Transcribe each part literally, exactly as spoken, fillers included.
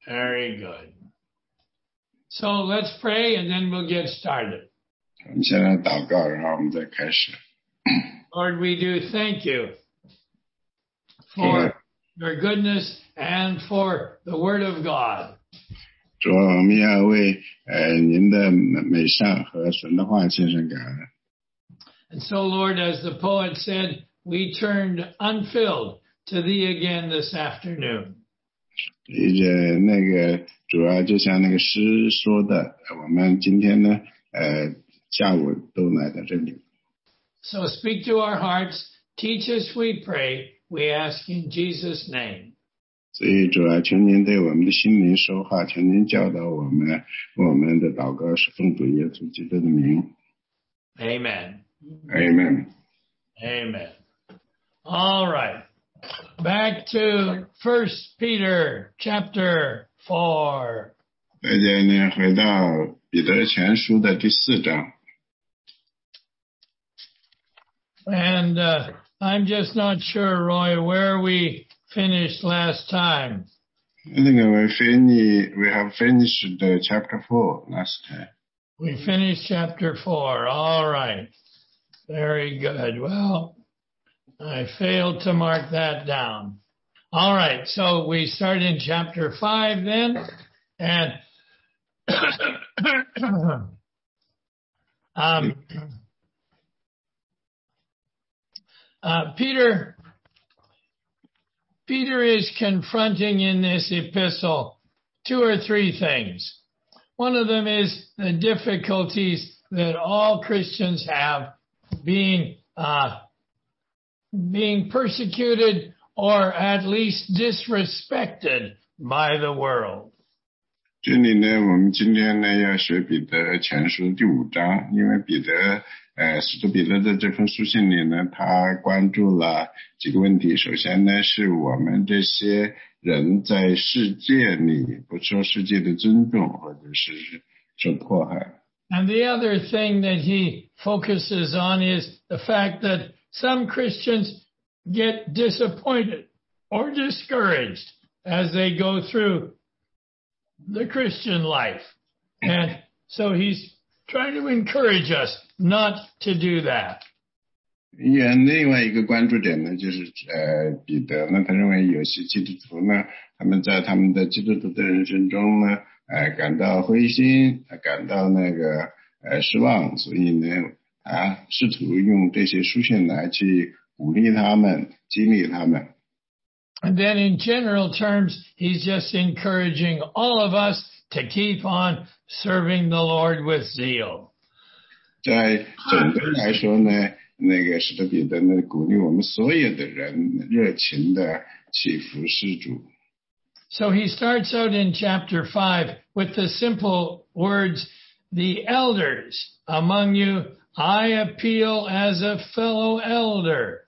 Very good. So let's pray and then we'll get started. 我们现在祷告，然后我们再开始。 Lord, we do thank you for your goodness and for the Word of God. 主，我们要为呃您的美善和神的话献上感恩。 And so, Lord, as the poet said, we turned unfilled to thee again this afternoon. 理解那个主要就像那个诗说的，我们今天呢，呃，下午都来到这里。 So speak to our hearts, teach us, we pray, we ask in Jesus' name. 所以主要求您对我们的心灵说话，求您教导我们，我们的祷告是奉主耶稣基督的名。 Amen. Amen. Amen. All right. Back to First Peter chapter four. 大家呢回到彼得前书的第四章。 And uh, I'm just not sure, Roy, where we finished last time. I think we finished, we have finished the chapter four last time. We finished chapter four. All right. Very good. Well, I failed to mark that down. All right. So we start in chapter five then. And um, uh, Peter, Peter is confronting in this epistle two or three things. One of them is the difficulties that all Christians have being uh, being persecuted or at least disrespected by the world. 这里呢，我们今天呢要学彼得前书第五章，因为彼得，呃，使徒彼得的这封书信里呢，他关注了几个问题。首先呢，是我们这些人在世界里不受世界的尊重，或者是受迫害。 And the other thing that he focuses on is the fact that some Christians get disappointed or discouraged as they go through the Christian life. And so he's trying to encourage us not to do that. 也另外一个关注点呢，就是呃，彼得呢，他认为有些基督徒呢，他们在他们的基督徒的人生中呢，呃，感到灰心，感到那个呃失望，所以呢，他试图用这些书信来去鼓励他们，激励他们。 And then in general terms, he's just encouraging all of us to keep on serving the Lord with zeal. 在总的来说呢，那个使徒彼得呢，鼓励我们所有的人热情的去服侍主。 So he starts out in chapter five with the simple words, the elders among you, I appeal as a fellow elder.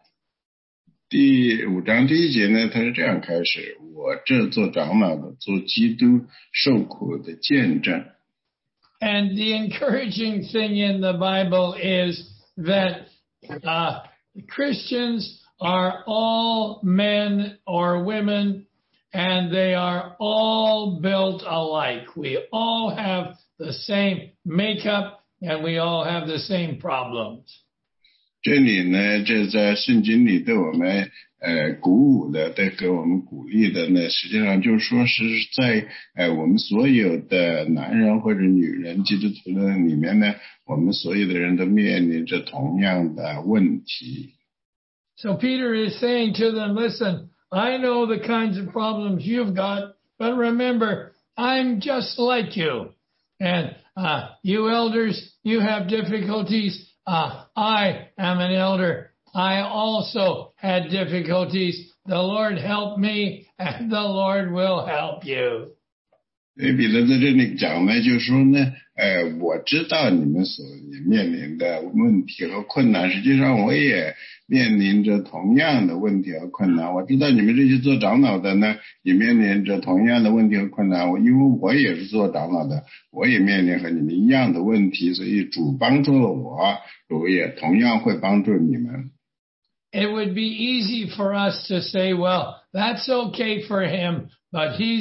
第五章第一节呢，他是这样开始：我这做长老的，做基督受苦的见证。 And the encouraging thing in the Bible is that uh, Christians are all men or women, and they are all built alike. We all have the same makeup, and we all have the same problems. 这里呢，这在圣经里对我们呃鼓舞的，对给我们鼓励的呢，实际上就是说是在呃我们所有的男人或者女人基督徒的里面呢，我们所有的人都面临着同样的问题。 So Peter is saying to them, listen, I know the kinds of problems you've got, but remember, I'm just like you. And uh, you elders, you have difficulties. Uh, I am an elder. I also had difficulties. The Lord helped me, and the Lord will help you. 所以彼得在这里讲呢，就是说呢，呃，我知道你们所面临的问题和困难，实际上我也面临着同样的问题和困难。我知道你们这些做长老的呢，也面临着同样的问题和困难。我因为我也是做长老的，我也面临和你们一样的问题，所以主帮助了我，主也同样会帮助你们。 It would be easy for us to say, well, that's okay for him, but he's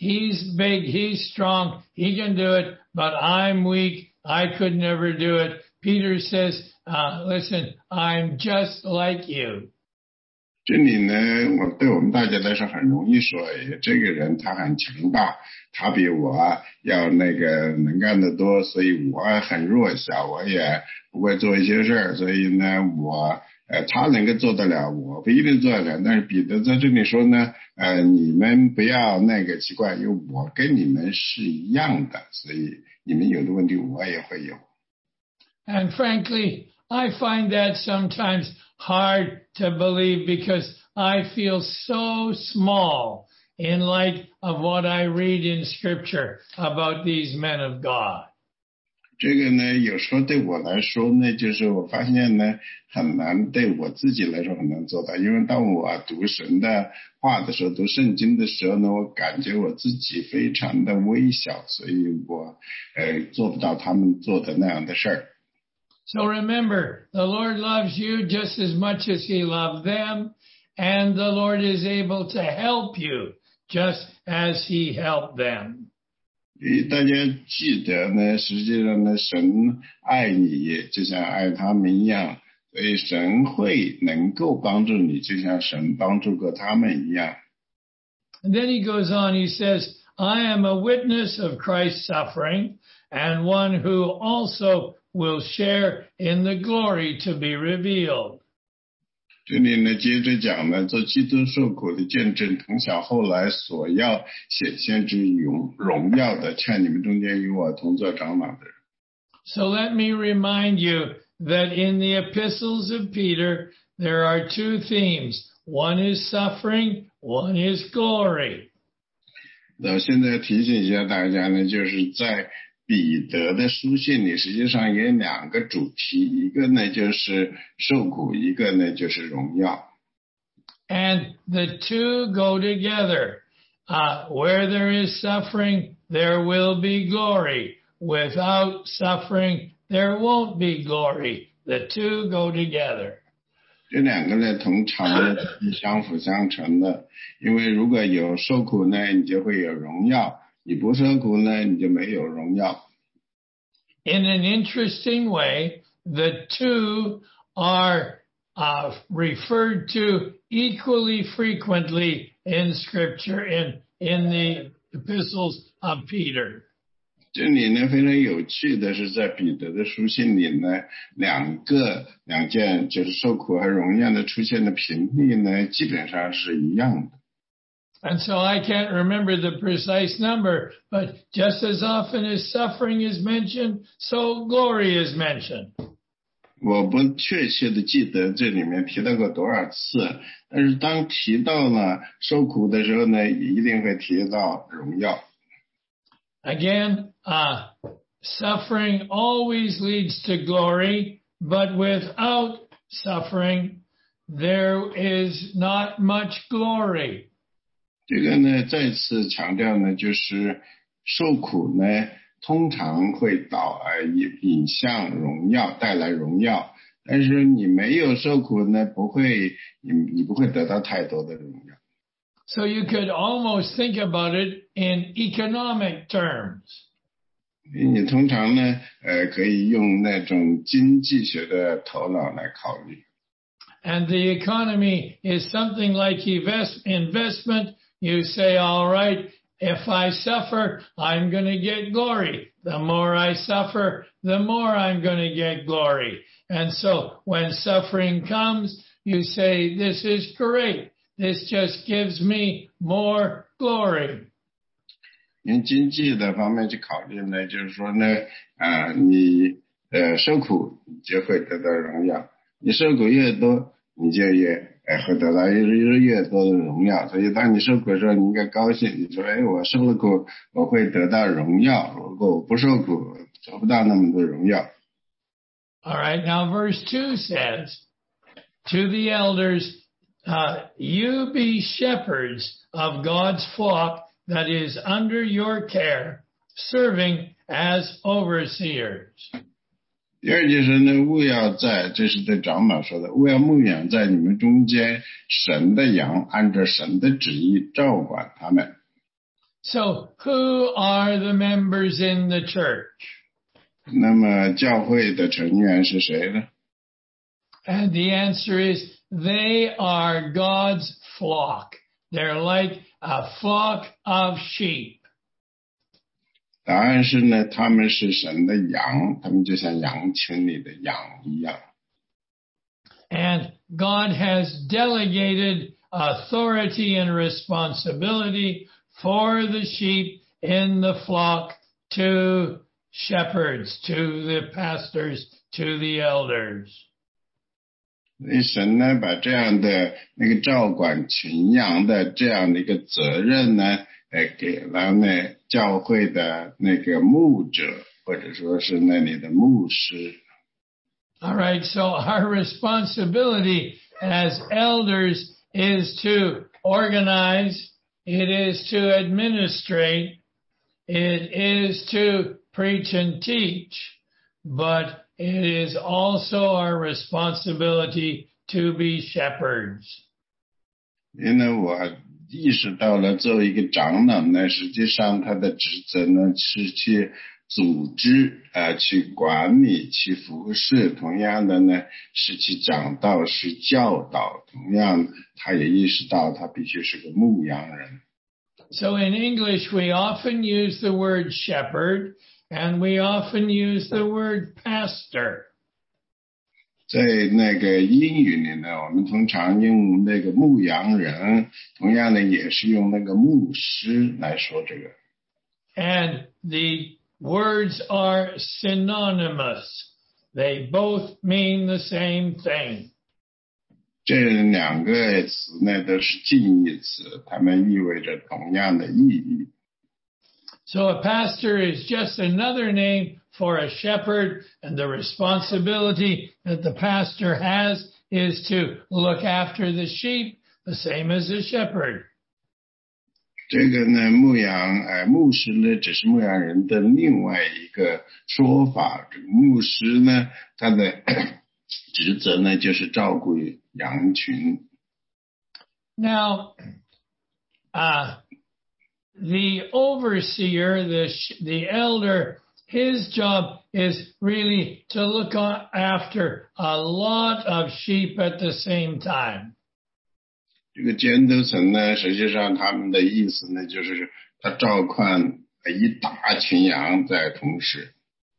he's big, he's strong, he can do it, but I'm weak, I could never do it. Peter says, uh, listen, I'm just like you. 这里呢，我对我们大家来说很容易说，哎，这个人他很强大，他比我要那个能干得多，所以我很弱小，我也不会做一些事儿，所以呢，我呃他能够做得了，我不一定做得了。但是彼得在这里说呢，呃，你们不要那个奇怪，因为我跟你们是一样的，所以你们有的问题我也会有。 And frankly, I find that sometimes hard to believe because I feel so small in light of what I read in Scripture about these men of God. 这个呢，有时候对我来说呢，就是我发现呢，很难对我自己来说很难做到，因为当我读神的话的时候，读圣经的时候呢，我感觉我自己非常的微小，所以我呃做不到他们做的那样的事儿。 So remember, the Lord loves you just as much as He loved them, and the Lord is able to help you just as He helped them. 大家记得呢，实际上呢，神爱你就像爱他们一样，所以神会能够帮助你，就像神帮助过他们一样。 And then he goes on, he says, I am a witness of Christ's suffering, and one who also will share in the glory to be revealed. 这里呢，接着讲呢，做基督受苦的见证，同享后来所要显现之荣荣耀的，劝你们中间与我同作长老的人。 So let me remind you that in the epistles of Peter, there are two themes. One is suffering, one is glory. 那现在提醒一下大家呢，就是在彼得的书信里，实际上也有两个主题，一个呢就是受苦，一个呢就是荣耀。 And the two go together. Uh, where there is suffering, there will be glory. Without suffering, there won't be glory. The two go together. 这两个呢，通常呢是相辅相成的，因为如果有受苦呢，你就会有荣耀。你不受苦呢，你就没有荣耀。 In an interesting way, the two are uh, referred to equally frequently in Scripture, in, in the epistles of Peter. 这里呢非常有趣的是，在彼得的书信里呢，两个两件就是受苦和荣耀的出现的频率呢，基本上是一样的。 And so I can't remember the precise number, but just as often as suffering is mentioned, so glory is mentioned. 我不确切的记得这里面提到过多少次，但是当提到了受苦的时候呢，也一定会提到荣耀。 Again, uh, suffering always leads to glory, but without suffering, there is not much glory. 这个呢，再次强调呢，就是受苦呢，通常会导而引向荣耀，带来荣耀。但是你没有受苦呢，不会，你你不会得到太多的荣耀。 So you could almost think about it in economic terms. 你通常呢，呃，可以用那种经济学的头脑来考虑。 And the economy is something like invest, investment. You say, all right, if I suffer, I'm going to get glory. The more I suffer, the more I'm going to get glory. And so when suffering comes, you say, this is great. This just gives me more glory. 用经济的方面去考虑呢，就是说呢，啊、呃，你呃受苦，你就会得到荣耀；你受苦越多，你就越呃会得到越越越多的荣耀。所以当你受苦的时候，你应该高兴，你说，哎，我受了苦，我会得到荣耀；如果我不受苦，得不到那么多荣耀。 All right, now verse two says, to the elders, uh, you be shepherds of God's flock that is under your care, serving as overseers. 第二就是呢，务要在，这是对长老说的，务要牧养在你们中间，神的羊按照神的旨意照管他们。 So who are the members in the church? 那么教会的成员是谁呢？ And the answer is they are God's flock. They're like a flock of sheep. 答案是呢，他们是神的羊，他们就像羊群里的羊一样。 And God has delegated authority and responsibility for the sheep in the flock to shepherds, to the pastors, to the elders. 所以神呢，把这样的那个照管群羊的这样的一个责任呢，呃，给了呢教会的那个牧者，或者说是那里的牧师。 All right, so our responsibility as elders is to organize, it is to administrate, it is to preach and teach, but it is also our responsibility to be shepherds. 因为我意识到了作为一个长老呢，实际上他的职责呢是去组织啊、呃，去管理，去服侍。同样的呢，是去讲道，是教导。同样，他也意识到他必须是个牧羊人。 So in English, we often use the word shepherd, and we often use the word pastor. 在那个英语里呢，我们通常用那个牧羊人，同样的也是用那个牧师来说这个。 And the words are synonymous. They both mean the same thing. 这两个词呢都是近义词，它们意味着同样的意义。 So a pastor is just another name for a shepherd, and the responsibility that the pastor has is to look after the sheep, the same as a shepherd. 这个呢，牧羊，哎，牧师呢，只是牧羊人的另外一个说法。这个牧师呢，他的职责呢，就是照顾羊群。 Now, uh, the overseer, the the elder, his job is really to look after a lot of sheep at the same time. 这个监督层呢，实际上他们的意思呢，就是他照看一大群羊在同时。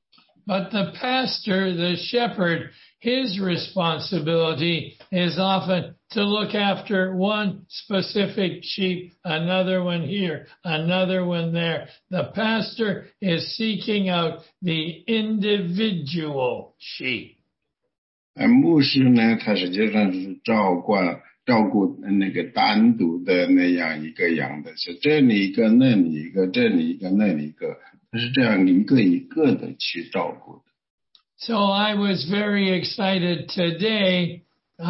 But the pastor, the shepherd, his responsibility is often to look after one specific sheep, another one here, another one there. The pastor is seeking out the individual sheep. 而牧师呢，他实际上是照管。照顾那个单独的那样一个羊的，是这里一个，那里一个，这里一个，那里一个，它是这样一个一个的去照顾的。 So I was very excited today.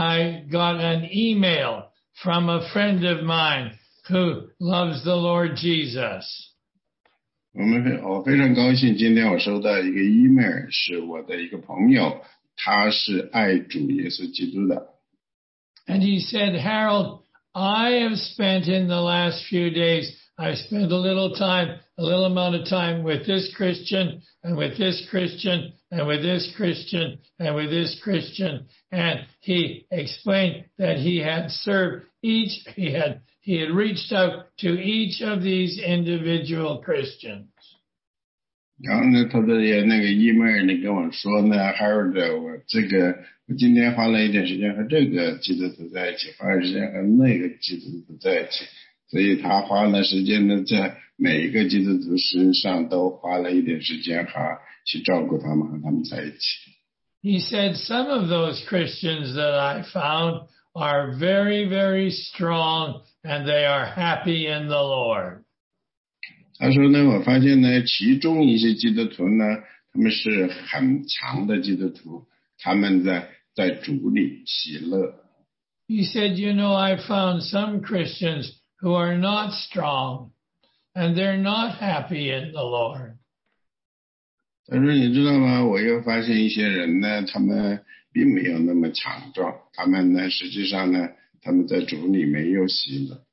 I got an email from a friend of mine who loves the Lord Jesus. 我们我非常高兴，今天我收到一个 email， 是我的一个朋友，他是爱主耶稣基督的。 And he said, Harold, I have spent in the last few days, I spent a little time, a little amount of time with this Christian and with this Christian and with this Christian and with this Christian. And he explained that he had served each, he had, he had reached out to each of these individual Christians. 然后呢，他的那个 email 呢跟我说呢 ，Harold， 我这个我今天花了一点时间和这个基督徒在一起，花了时间和那个基督徒在一起，所以他花了时间呢，在每一个基督徒身上都花了一点时间哈，去照顾他们，和他们在一起。 He said some of those Christians that I found are very, very strong and they are happy in the Lord. 他说呢，我发现呢，其中一些基督徒呢，他们是很强的基督徒，他们在在主里喜乐。 He said, you know, I found some Christians who are not strong and they're not happy in the Lord. 他说你知道吗？我又发现一些人呢，他们并没有那么强壮，他们呢，实际上呢，他们在主里没有喜乐。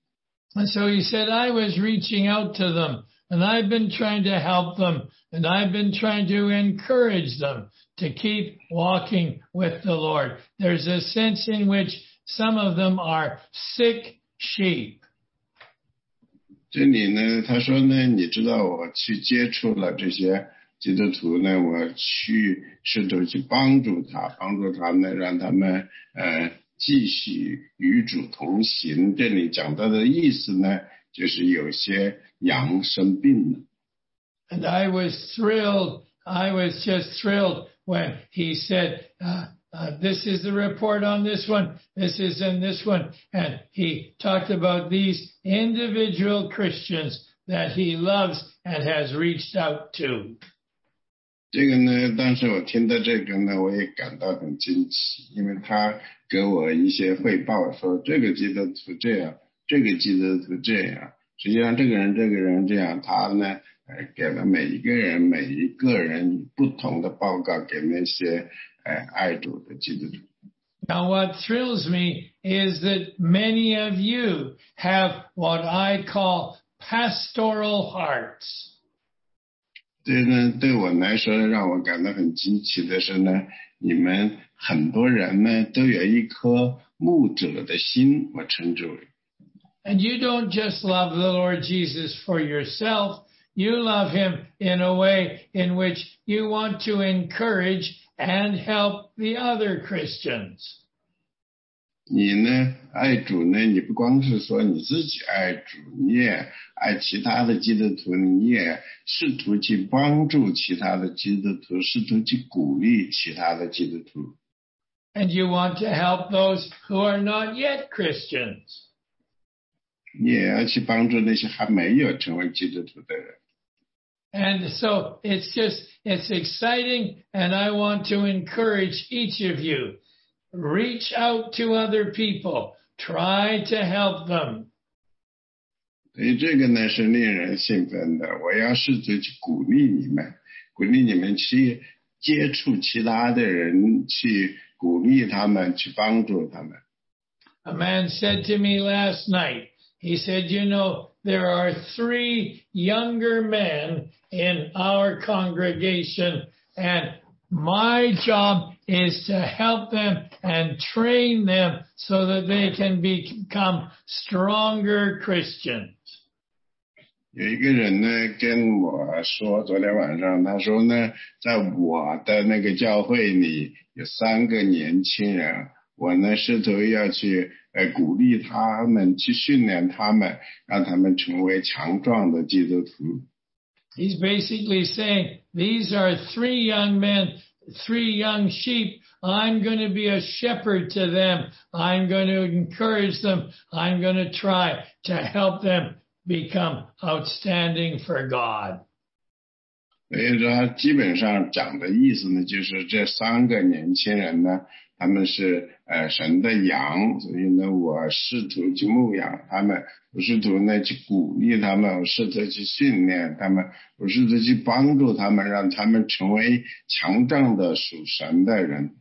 And so he said, I was reaching out to them, and I've been trying to help them, and I've been trying to encourage them to keep walking with the Lord. There's a sense in which some of them are sick sheep. 这里呢，他说呢，你知道我去接触了这些基督徒呢，我去试图去帮助他，帮助他们，让他们呃继续与主同行。这里讲到的意思呢，就是有些羊生病了。 And I was thrilled. I was just thrilled when he said, uh, uh, this is the report on this one, this is in this one. And he talked about these individual Christians that he loves and has reached out to. 这个呢，当时我听到这个呢，我也感到很惊奇，因为他给我一些汇报说，这个基督徒这样，这个基督徒这样，实际上这个人这个人这样，他呢，呃，给了每一个人每一个人不同的报告给那些呃爱主的基督徒。 Now, what thrills me is that many of you have what I call pastoral hearts. 这呢，对我来说让我感到很惊奇的是呢，你们很多人呢都有一颗牧者的心，我称之为。 And you don't just love the Lord Jesus for yourself, you love him in a way in which you want to encourage and help the other Christians. 你呢，爱主呢，你不光是说你自己爱主，你也爱其他的基督徒，你也试图去帮助其他的基督徒，试图去鼓励其他的基督徒。 And you want to help those who are not yet Christians. 你也要去帮助那些还没有成为基督徒的人。 And so it's just, it's exciting, and I want to encourage each of you. Reach out to other people. Try to help them. 所以这个呢是令人兴奋的，我要试图去鼓励你们，鼓励你们去接触其他的人，去鼓励他们，去帮助他们。 A man said to me last night, he said, you know, there are three younger men in our congregation, and my job is to help them and train them so that they can become stronger Christians. 有一个人呢跟我说，昨天晚上他说呢，在我的那个教会里有三个年轻人，我呢试图要去呃鼓励他们，去训练他们，让他们成为强壮的基督徒。 He's basically saying, these are three young men, three young sheep. I'm going to be a shepherd to them. I'm going to encourage them. I'm going to try to help them become outstanding for God. 所以说基本上讲的意思呢，就是这三个年轻人呢，他们是呃神的羊，所以呢我试图去牧养他们，我试图呢去鼓励他们，我试图去训练他们，我试图去帮助他们，让他们成为强壮的属神的人。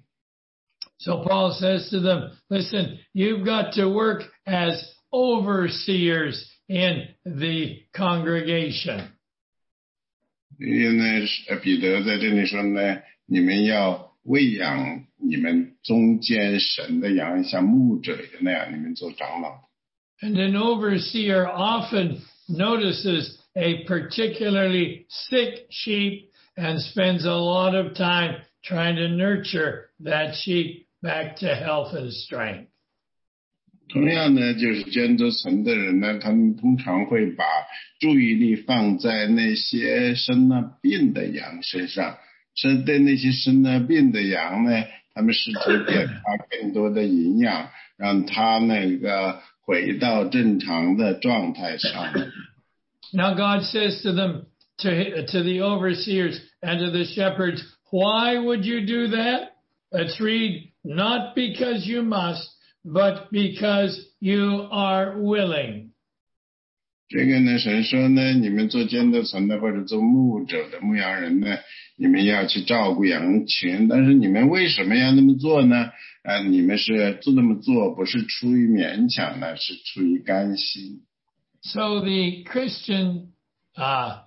So Paul says to them, listen, you've got to work as overseers in the congregation. 因为呢，彼得在这里说呢，你们要喂养你们中间神的羊，像牧者那样，你们做长老。 And an overseer often notices a particularly sick sheep and spends a lot of time trying to nurture that sheep back to health and strength. 同样呢，就是监督神的人呢，他们通常会把注意力放在那些生了病的羊身上，是对那些生了病的羊呢，他们试图给他更多的营养，让他那个回到正常的状态上。 Now God says to them, to, to the overseers and to the shepherds, why would you do that? Let's read, not because you must, but because you are willing. 这个呢，神说呢，你们做监督神的或者做牧者的牧羊人呢，你们要去照顾羊群，但是你们为什么要那么做呢？啊，你们是做那么做不是出于勉强的，是出于甘心。 So the Christian uh,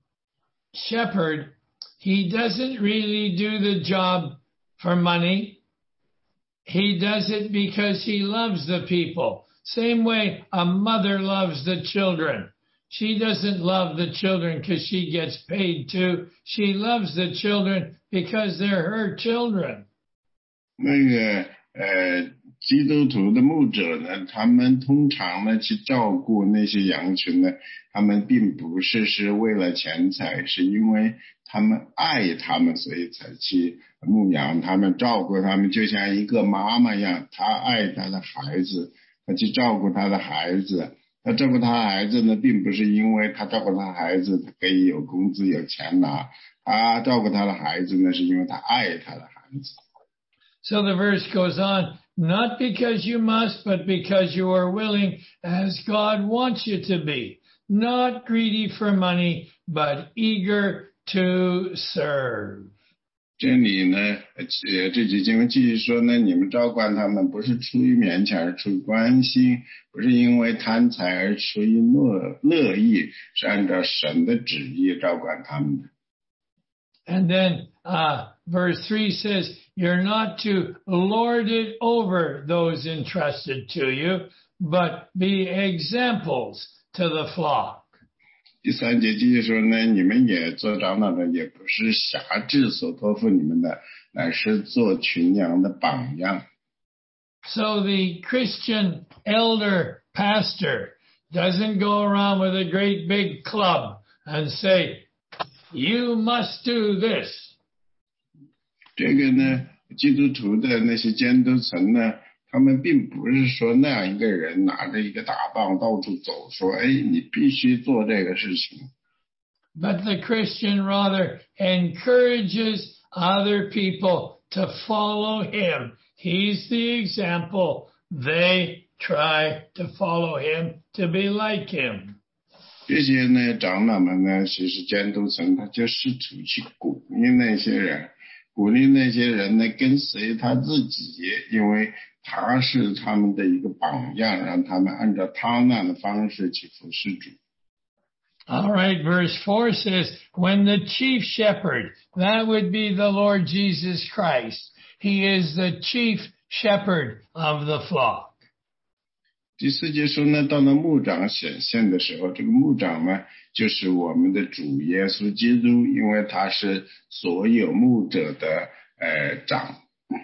shepherd, he doesn't really do the job for money. He does it because he loves the people. Same way a mother loves the children. She doesn't love the children because she gets paid to. She loves the children because they're her children. 那个呃，基督徒的牧者呢，他们通常呢去照顾那些羊群呢，他们并不是是为了钱财，是因为他们爱他们，所以才去牧养他们，照顾他们，就像一个妈妈一样，她爱她的孩子，她去照顾她的孩子。他照顾他孩子呢，并不是因为他照顾他孩子他可以有工资有钱拿，他照顾他的孩子呢，是因为他爱他的孩子。 So the verse goes on, not because you must, but because you are willing, as God wants you to be, not greedy for money, but eager to serve. 这里呢，呃，这节经文继续说呢，你们照管他们，不是出于勉强，而出于关心，不是因为贪财，而出于乐乐意，是按照神的旨意照管他们的。 And then uh, verse three says, you're not to lord it over those entrusted to you, but be examples to the flock. 第三节继续说呢，你们也做长老的，也不是辖制所托付你们的，乃是做群羊的榜样。 So the Christian elder pastor doesn't go around with a great big club and say, you must do this. 这个呢，基督徒的那些监督层呢，他们并不是说那样一个人拿着一个大棒到处走，说，哎，你必须做这个事情。 But the Christian rather encourages other people to follow him. He's the example. They try to follow him to be like him. 这些呢，长老们呢，其实监督层他就试图去鼓励那些人，鼓励那些人呢跟随他自己，因为他是他们的一个榜样，让他们按照他那样的方式去服侍主。 All right, verse four says, when the chief shepherd, that would be the Lord Jesus Christ, he is the chief shepherd of the flock. 第四节说呢，到了牧长显现的时候，这个牧长呢，就是我们的主耶稣基督，因为他是所有牧者的呃长。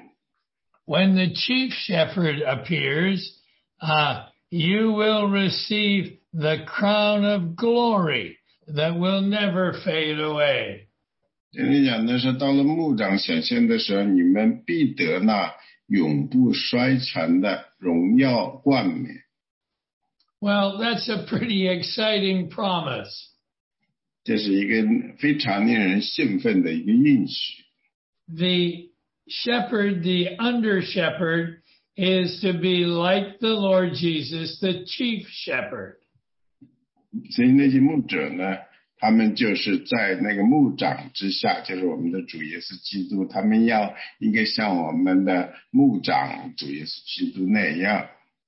When the chief shepherd appears, uh, you will receive the crown of glory that will never fade away. 这里讲的是，到了牧长显现的时候，你们必得那永不衰残的荣耀冠冕。 Well, that's a pretty exciting promise. 这是一个非常令人兴奋的一个应许。 The shepherd, the under shepherd, is to be like the Lord Jesus, the chief shepherd. 所以那些牧者呢，他们就是在那个牧长之下，就是我们的主耶稣基督，他们要应该像我们的牧长主耶稣基督那样。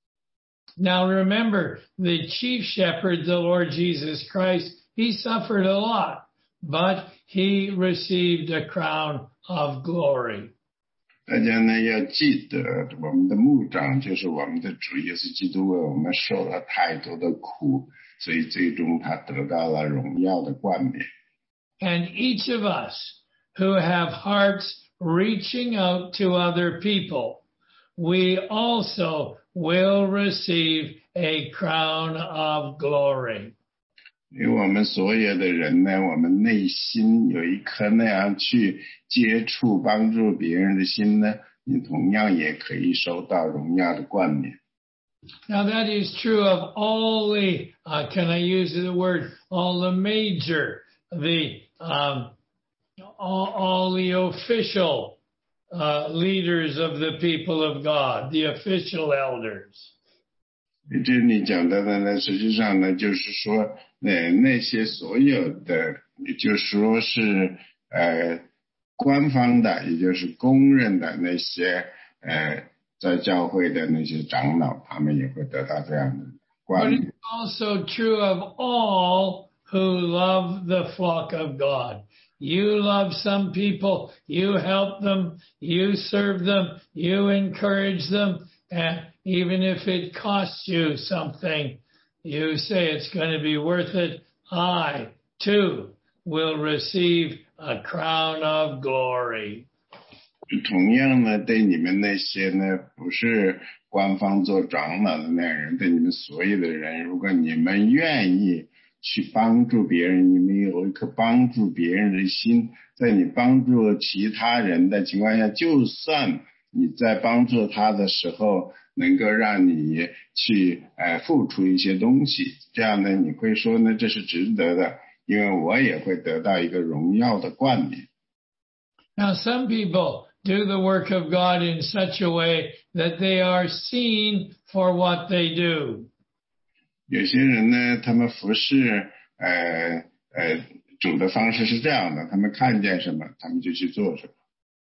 Now remember, the chief shepherd, the Lord Jesus Christ, he suffered a lot, but he received a crown of glory. 大家呢要记得，我们的牧长就是我们的主耶稣基督，为我们受了太多的苦，所以最终他得到了荣耀的冠冕。 And each of us who have hearts reaching out to other people, we also will receive a crown of glory. 因为我们所有的人呢，我们内心有一颗那样去接触帮助别人的心呢，你同样也可以收到荣耀的冠冕。 Now that is true of all the, uh, can I use the word, all the major, the, um, all, all the official uh, leaders of the people of God, the official elders. 这里讲到的呢，实际上呢，就是说，呃，那些所有的，也就是说是呃官方的，也就是公认的那些呃在教会的那些长老，他们也会得到这样的观 But 念。 it's also true of all who love the flock of God. You love some people, you help them, you serve them, you encourage them, and even if it costs you something, you say it's going to be worth it. I, too, will receive a crown of glory. 同样呢，对你们那些呢不是官方做长老的那人，对你们所有的人，如果你们愿意去帮助别人，你们有一颗帮助别人的心，在你帮助其他人的情况下，就算你在帮助他的时候，能够让你去呃付出一些东西，这样呢，你会说呢，这是值得的，因为我也会得到一个荣耀的冠冕。 Now, some people do the work of God in such a way that they are seen for what they do. 有些人呢，他们服侍呃呃主的方式是这样的，他们看见什么，他们就去做什么。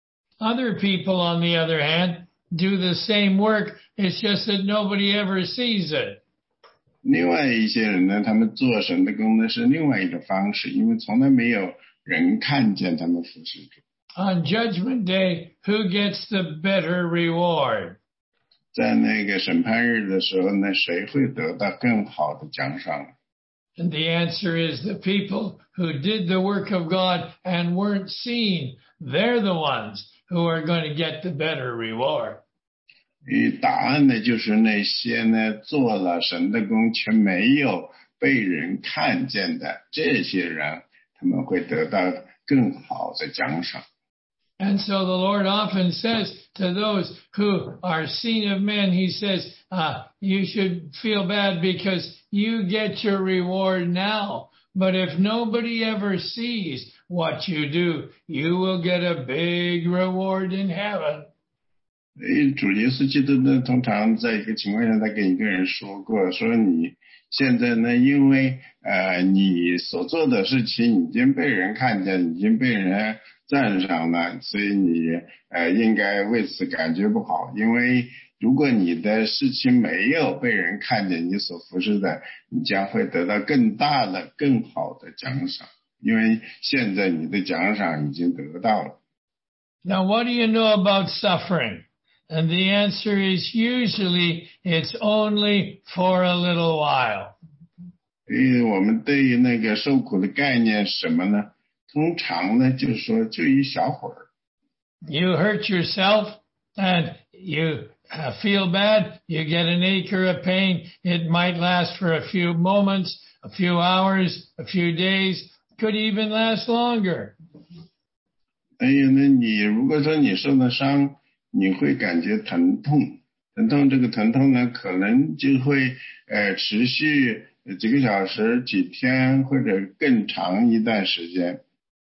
Other people, on the other hand, do the same work. It's just that nobody ever sees it. 另外一些人呢，他们做神的工呢是另外一种方式，因为从来没有人看见他们服侍主。 On Judgment Day, who gets the better reward? 在那个审判日的时候呢，谁会得到更好的奖赏？ And the answer is the people who did the work of God and weren't seen. They're the ones who are going to get the better reward. 答案呢，就是那些呢做了神的工却没有被人看见的这些人，他们会得到更好的奖赏。 And so the Lord often says to those who are seen of men, he says, uh, you should feel bad because you get your reward now. But if nobody ever sees what you do, you will get a big reward in heaven. 主耶稣基督呢，通常在一个情况下，他跟一个人说过，说你现在呢，因为呃你所做的事情已经被人看见，已经被人赞赏了，所以你呃应该为此感觉不好，因为如果你的事情没有被人看见，你所服侍的，你将会得到更大的、更好的奖赏，因为现在你的奖赏已经得到了。 Now, what do you know about suffering? And the answer is usually it's only for a little while. 所以我们对于那个受苦的概念是什么呢？通常呢，就是说就一小会儿。 You hurt yourself and you uh, feel bad. You get an ache or a pain. It might last for a few moments, a few hours, a few days, could even last longer. 还有呢，你如果说你受了伤，你会感觉疼痛，疼痛这个疼痛呢，可能就会呃持续几个小时、几天或者更长一段时间。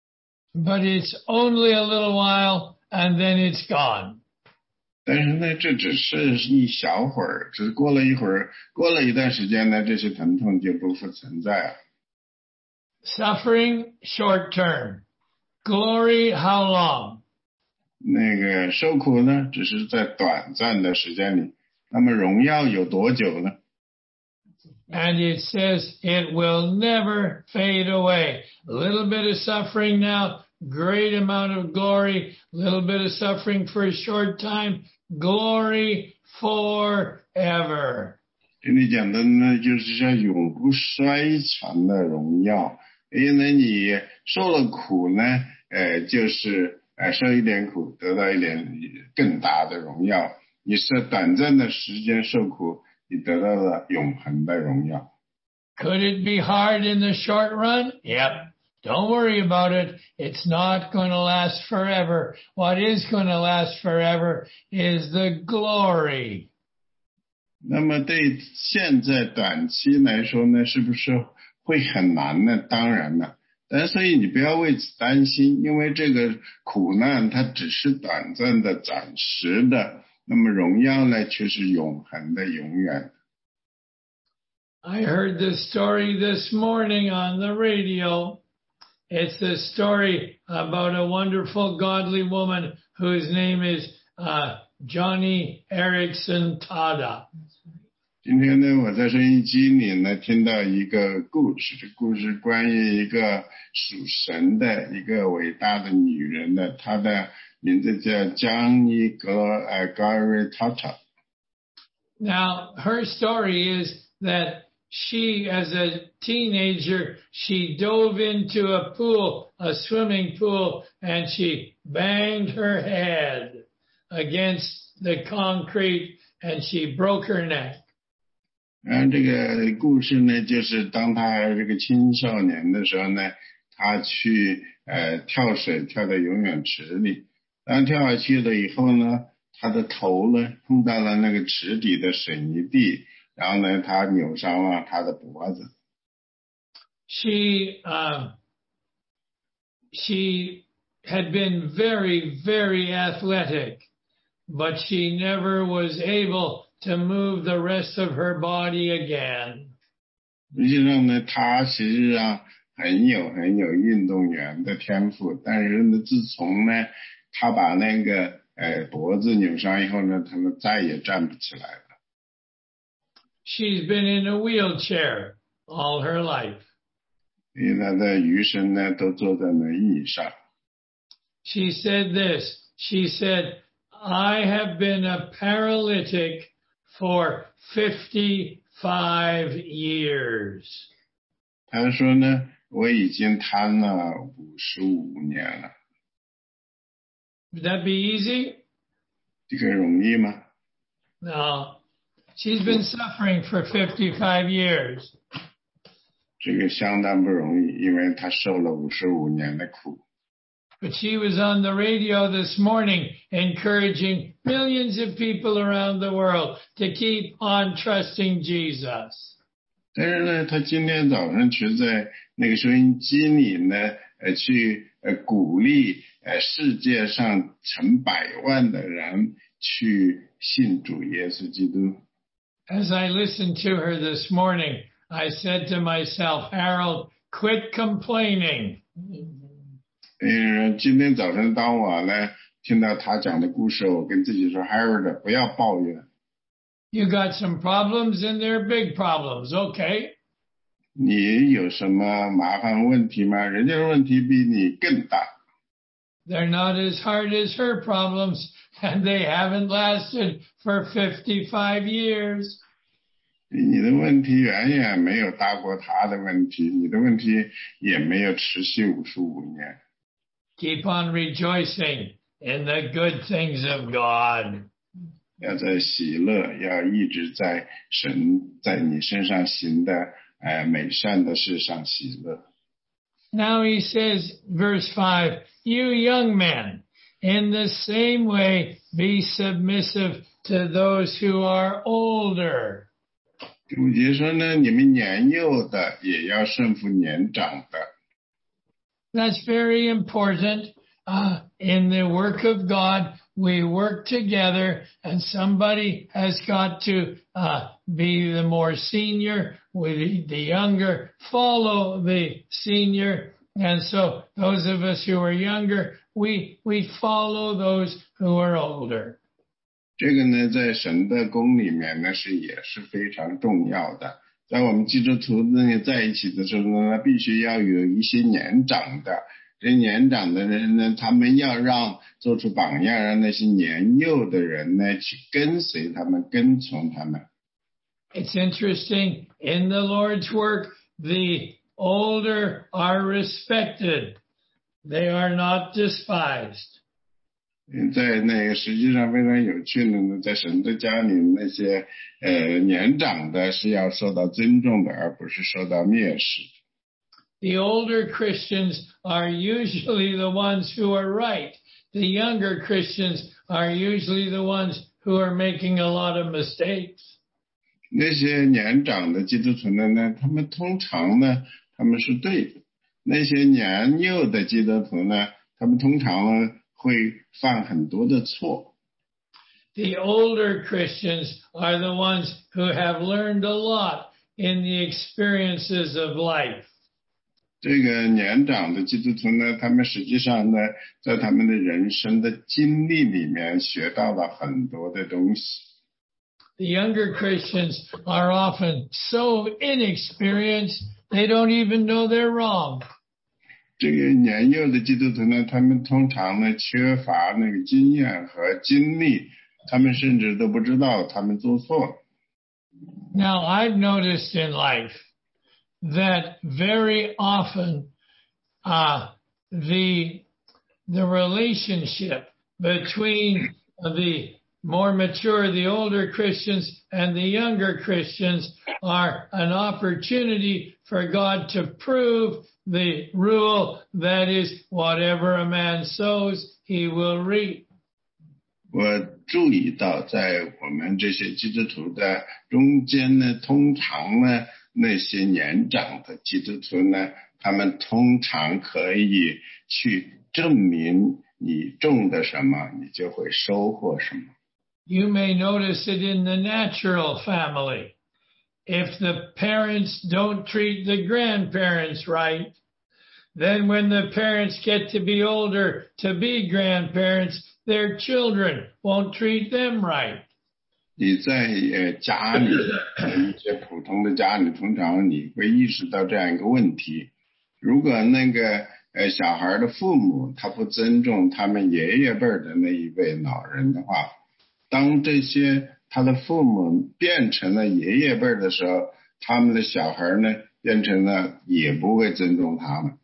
But it's only a little while and then it's gone. 但是呢，这只是一小会儿，只过了一会儿，过了一段时间呢，这些疼痛就不复存在了。 Suffering, short term. Glory, how long? 那个受苦呢，只是在短暂的时间里，那么荣耀有多久呢？ And it says it will never fade away. A little bit of suffering now, great amount of glory. Little bit of suffering for a short time, glory forever. 这里讲的呢，就是说永不衰残的荣耀。因为你受了苦呢，呃，就是呃受一点苦，得到一点更大的荣耀。你是短暂的时间受苦，你得到了永恒的荣耀。 Could it be hard in the short run? Yep. Don't worry about it. It's not going to last forever. What is going to last forever is the glory. 那么对现在短期来说呢，是不是会很难呢？当然了，但所以你不要为此担心，因为这个苦难它只是短暂的、暂时的，那么荣耀呢却是永恒的、永远的。 I heard this story this morning on the radio. It's a story about a wonderful godly woman whose name is uh, Johnny Erickson Tada. 今天呢，我在收音机里呢听到一个故事，这故事关于一个属神的一个伟大的女人的，她的名字叫江尼格呃 Gary Tata。 Now, her story is that she, as a teenager, she dove into a pool, a swimming pool, and she banged her head against the concrete and she broke her neck. 然后这个故事呢，就是当他这个青少年的时候呢，他去呃跳水跳到游泳池里，当跳下去了以后呢，他的头呢碰到了那个池底的水泥地，然后呢，他扭伤了他的脖子。 She uh, she had been very, very athletic, but she never was able to move the rest of her body again. 实际上呢，他实际上很有很有运动员的天赋，但是呢，自从呢，他把那个呃脖子扭伤以后呢，他们再也站不起来了。 She's been in a wheelchair all her life. 因为他的余生呢，都坐在轮椅上。 She said this. She said, "I have been a paralytic for fifty-five years." 他说呢，我已经瘫了五十五年了。 Would that be easy? 这个容易吗？ No. She's been suffering for fifty-five years. 这个相当不容易，因为他受了五十五年的苦。 But she was on the radio this morning encouraging millions of people around the world to keep on trusting Jesus. 但是呢，他今天早上却在那个收音机里呢，呃，去呃鼓励呃世界上成百万的人去信主耶稣基督。 As I listened to her this morning, I said to myself, Harold, quit complaining. 嗯，今天早上当我呢听到他讲的故事，我跟自己说 ，Harold， 不要抱怨。 You got some problems and they're big problems, okay? 你有什么麻烦问题吗？人家的问题比你更大。 They're not as hard as her problems, and they haven't lasted for fifty-five years. 你的问题远远没有大过他的问题，你的问题也没有持续五十五年。 Keep on rejoicing in the good things of God. 要在喜乐，要一直在神在你身上行的呃美善的事上喜乐。 Now he says, verse five, you young men, in the same way be submissive to those who are older. 第五节说呢，你们年幼的也要顺服年长的。 That's very important. Uh, in the work of God, we work together, and somebody has got to uh, be the more senior, with the younger follow the senior, and so those of us who are younger, we we follow those who are older. 这个呢，在神的宫里面呢是也是非常重要的。在我们基督徒呢在一起的时候呢，必须要有一些年长的。这年长的人呢，他们要让做出榜样，让那些年幼的人呢去跟随他们，跟从他们。 It's interesting, in the Lord's work, the older are respected. They are not despised. 在那个实际上非常有趣的呢，在神的家里，那些呃年长的是要受到尊重的，而不是受到蔑视。 The older Christians are usually the ones who are right. The younger Christians are usually the ones who are making a lot of mistakes. 那些年长的基督徒呢，他们通常呢，他们是对的；那些年幼的基督徒呢，他们通常呢会犯很多的错。 The older Christians are the ones who have learned a lot in the experiences of life. 这个年长的基督徒呢，他们实际上呢，在他们的人生的经历里面学到了很多的东西。 the younger Christians are often so inexperienced, they don't even know they're wrong. 这个年幼的基督徒呢，他们通常呢缺乏那个经验和经历，他们甚至都不知道他们做错。 Now, I've noticed in life that very often uh, the the relationship between the more mature, the older Christians and the younger Christians are an opportunity for God to prove the rule that is, whatever a man sows, he will reap. 我注意到在我们这些基督徒的中间呢，通常呢那些年长的基督徒呢，他们通常可以去证明你种的什么，你就会收获什么。 You may notice it in the natural family. If the parents don't treat the grandparents right, then when the parents get to be older to be grandparents, their children won't treat them right. 你在呃家里一些普通的家里，通常你会意识到这样一个问题：如果那个呃小孩的父母他不尊重他们爷爷辈的那一辈老人的话，当这些他的父母变成了爷爷辈的时候，他们的小孩呢变成了也不会尊重他们。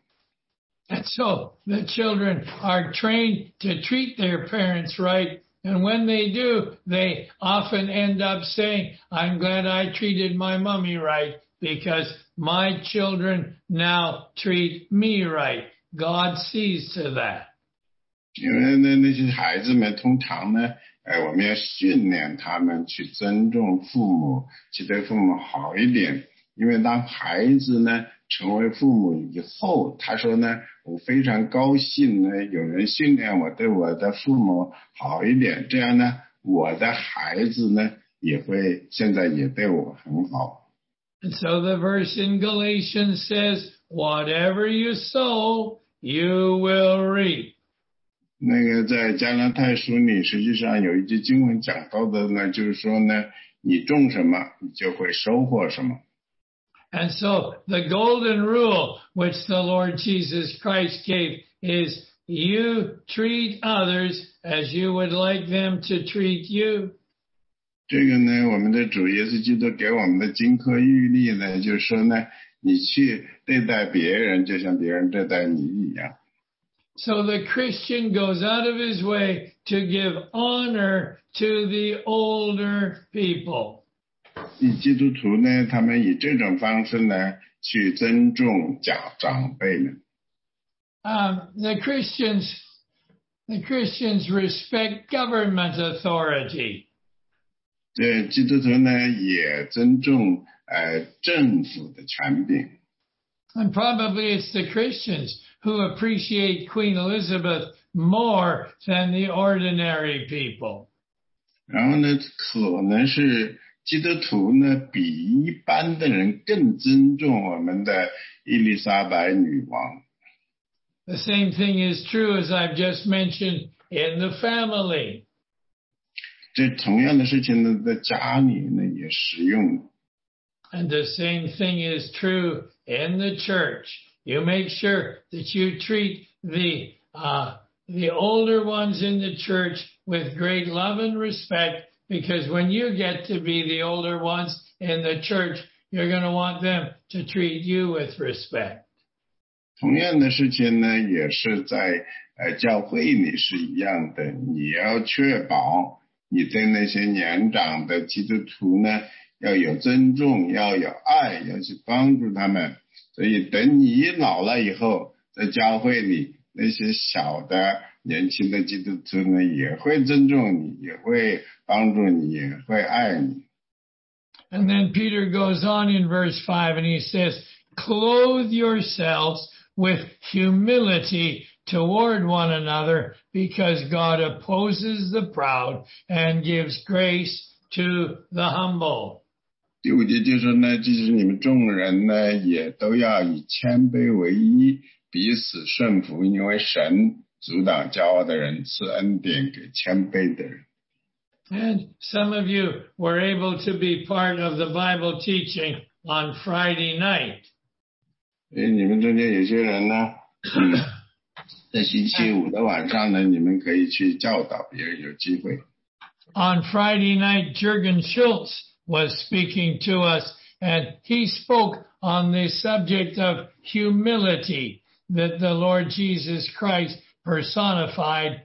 And so the children are trained to treat their parents right. And when they do, they often end up saying, I'm glad I treated my mommy right because my children now treat me right. God sees to that. 因为呢，那些孩子们通常呢，呃，我们要训练他们去尊重父母，去对父母好一点。因为当孩子呢成为父母以后，他说呢，我非常高兴呢，有人训练我对我的父母好一点，这样呢，我的孩子呢也会现在也对我很好。 And so the verse in Galatians says, whatever you sow, you will reap. 那个在加拉太书里，实际上有一句经文讲到的呢，就是说呢，你种什么，你就会收获什么。 And so the golden rule which the Lord Jesus Christ gave is you treat others as you would like them to treat you. 这个呢，我们的主耶稣基督给我们的金科玉律呢，就是说呢，你去对待别人，就像别人对待你一样。 So the Christian goes out of his way to give honor to the older people. 基督徒呢，他们以这种方式呢，去尊重长长辈们。 Um, the Christians, the Christians respect government authority. 这基督徒呢，也尊重呃政府的权柄。 And probably it's the Christians who appreciate Queen Elizabeth more than the ordinary people. 然后呢，可能是基督徒呢，比一般的人更尊重我们的伊丽莎白女王。 The same thing is true, as I've just mentioned, in the family. 这同样的事情呢，在家里呢也适用。 And the same thing is true in the church. You make sure that you treat the uh, the older ones in the church with great love and respect, because when you get to be the older ones in the church, you're going to want them to treat you with respect. 同样的事情呢，也是在呃教会里是一样的。你要确保你对那些年长的基督徒呢，要有尊重，要有爱，要去帮助他们。所以等你老了以后，在教会里那些小的年轻的基督徒呢，也会尊重你，也会帮助你，也会爱你。 And then Peter goes on in verse five and he says, clothe yourselves with humility toward one another, because God opposes the proud and gives grace to the humble. 第五节就说呢，即使你们众人呢，也都要以谦卑为一，彼此顺服，因为神阻挡骄傲的人，赐恩典给谦卑的人。 And some of you were able to be part of the Bible teaching on Friday night. 所以你们中间有些人呢，嗯，在星期五的晚上呢，你们可以去教导别人，有机会。 On Friday night, Jürgen Schultz was speaking to us, and he spoke on the subject of humility that the Lord Jesus Christ personified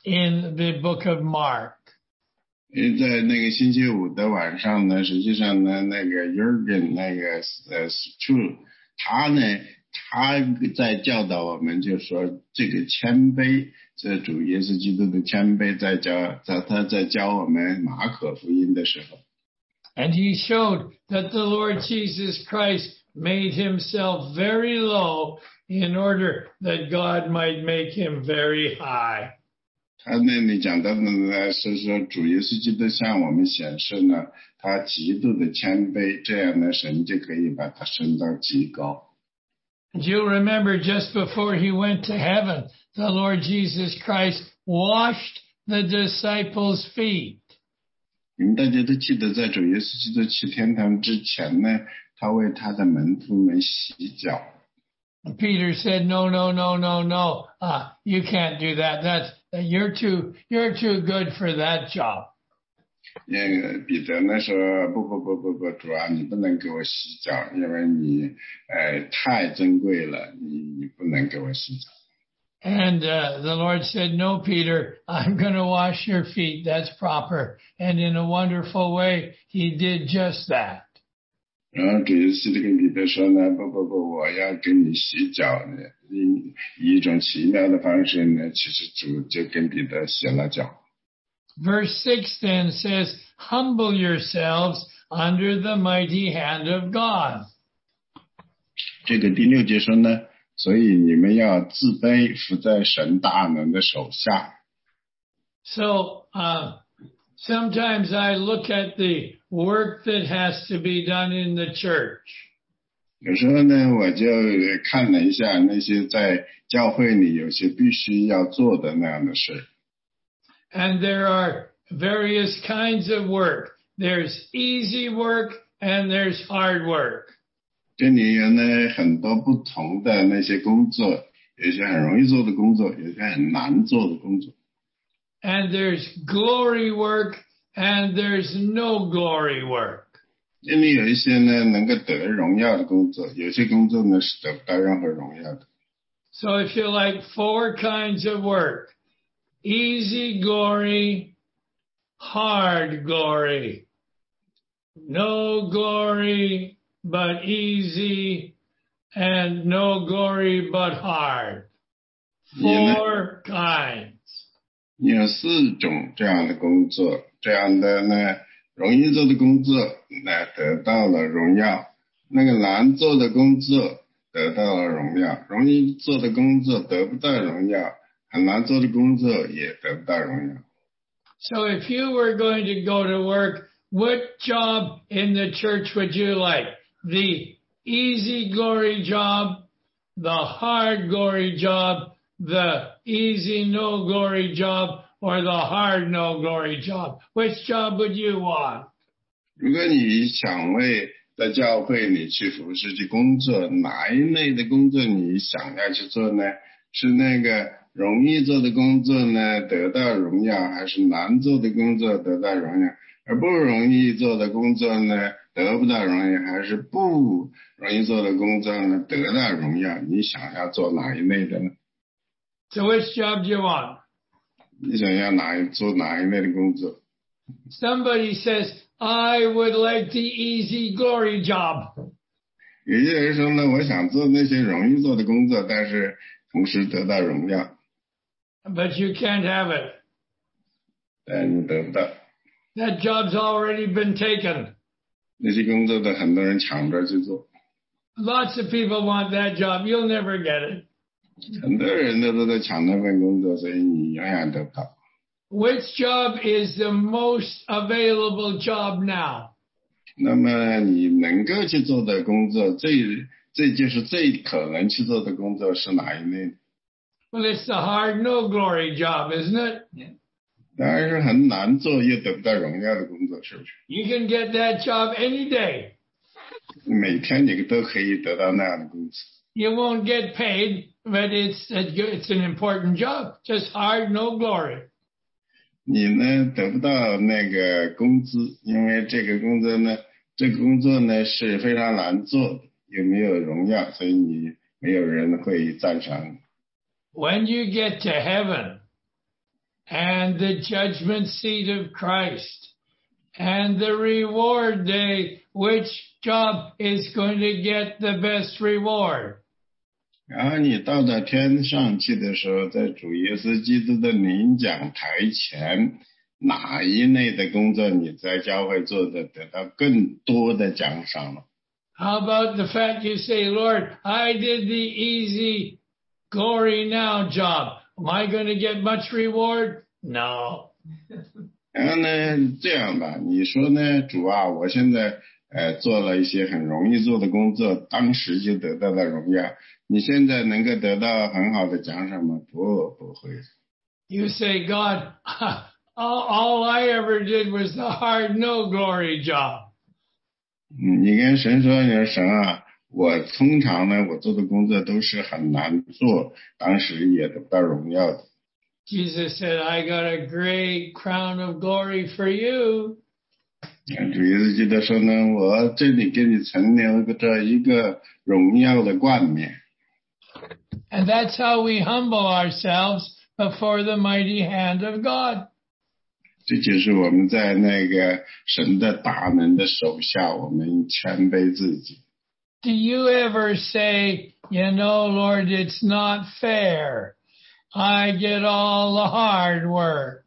in the book of Mark. 因为在那个星期五的晚上呢，实际上呢，那个 Jürgen 那个呃 Schultz 他呢，他在教导我们，就说这个谦卑，这主耶稣基督的谦卑，在教在他在教我们马可福音的时候。 And he showed that the Lord Jesus Christ made himself very low in order that God might make him very high. 他那里讲到的呢，是说主耶稣基督向我们显示呢，他极度的谦卑，这样呢，神就可以把他升到极高。 You remember just before he went to heaven, the Lord Jesus Christ washed the disciples' feet. 你们大家都记得，在主耶稣基督去天堂之前呢，他为他的门徒们洗脚。 Peter said, "No, no, no, no, no. Uh, you can't do that. That's you're too you're too good for that job." 那个彼得呢说：“不不不不不，主啊，你不能给我洗脚，因为你呃太珍贵了，你你不能给我洗脚。” And uh, the Lord said, "No, Peter, I'm going to wash your feet. That's proper." And in a wonderful way, he did just that. 然后主耶稣就跟彼得说呢：“不不不，我要跟你洗脚呢。”以以一种奇妙的方式呢，其实主就跟彼得洗了脚。 Verse six then says, "Humble yourselves under the mighty hand of God." 这个第六节说呢，所以你们要自卑，伏在神大能的手下。 So uh, sometimes I look at the work that has to be done in the church. 有时候呢，我就看了一下那些在教会里有些必须要做的那样的事。 And there are various kinds of work. There's easy work and there's hard work. 这里有呢很多不同的那些工作，有些很容易做的工作，有些很难做的工作。 And there's glory work and there's no glory work. 这里有一些呢能够得荣耀的工作，有些工作呢是得不到任何荣耀的。 So if you like four kinds of work, easy glory, hard glory, no glory but easy, and no glory but hard. Four kinds. 有四种这样的工作，这样的呢容易做的工作那得到了荣耀，那个难做的工作得到了荣耀，容易做的工作得不到荣耀，很难做的工作也得不到荣耀。 So if you were going to go to work, what job in the church would you like? The easy glory job, the hard glory job, the easy no glory job, or the hard no glory job? Which job would you want? 如果你想为在教会里去服侍去工作，哪一类的工作你想要去做呢？是那个容易做的工作呢得到荣耀，还是难做的工作得到荣耀？而不容易做的工作呢得不到荣耀，还是不容易做的工作呢得到荣耀？你想要做哪一类的呢？ So which job do you want? 你想要哪一做哪一类的工作？ Somebody says, I would like the easy glory job. 有些人说呢，我想做那些容易做的工作，但是同时得到荣耀。 But you can't have it. 但你得不到。 That job's already been taken. 那些工作的很多人抢着去做。 Lots of people want that job. You'll never get it. 很多人都都在抢那份工作，所以你永远得不到。 Which job is the most available job now? 那么你能够去做的工作，最这就是最可能去做的工作是哪一类？ Well, it's the hard no glory job, isn't it? 当然是很难做又得不到荣耀的工作，是不是？ You can get that job any day. 每天你都可以得到那样的工资。 You won't get paid, but it's it's an important job. Just hard, no glory. 你呢得不到那个工资，因为这个工作呢，这个工作呢是非常难做的，也没有荣耀，所以你没有人会赞赏。 When you get to heaven and the judgment seat of Christ and the reward day, which job is going to get the best reward? 然后你到了天上去的时候，在主耶稣基督的领奖台前，哪一类的工作你在教会做的得到更多的奖赏了？ How about the fact you say, Lord, I did the easy glory now job. Am I going to get much reward? No. 然后呢，这样吧，你说呢，主啊，我现在呃做了一些很容易做的工作，当时就得到了荣耀，你现在能够得到很好的奖赏吗？不，不会。 You say, God, all, all I ever did was the hard no glory job. 嗯，你跟神说，你说神啊，我通常呢，我做的工作都是很难做，当时也得不到荣耀的。 Jesus said, I got a great crown of glory for you. 主耶稣基督说呢，我这里给你存留着一个荣耀的冠冕。 And that's how we humble ourselves before the mighty hand of God. 这就是我们在那个神的大能的手下，我们谦卑自己。 Do you ever say, you know, Lord, it's not fair. I get all the hard work.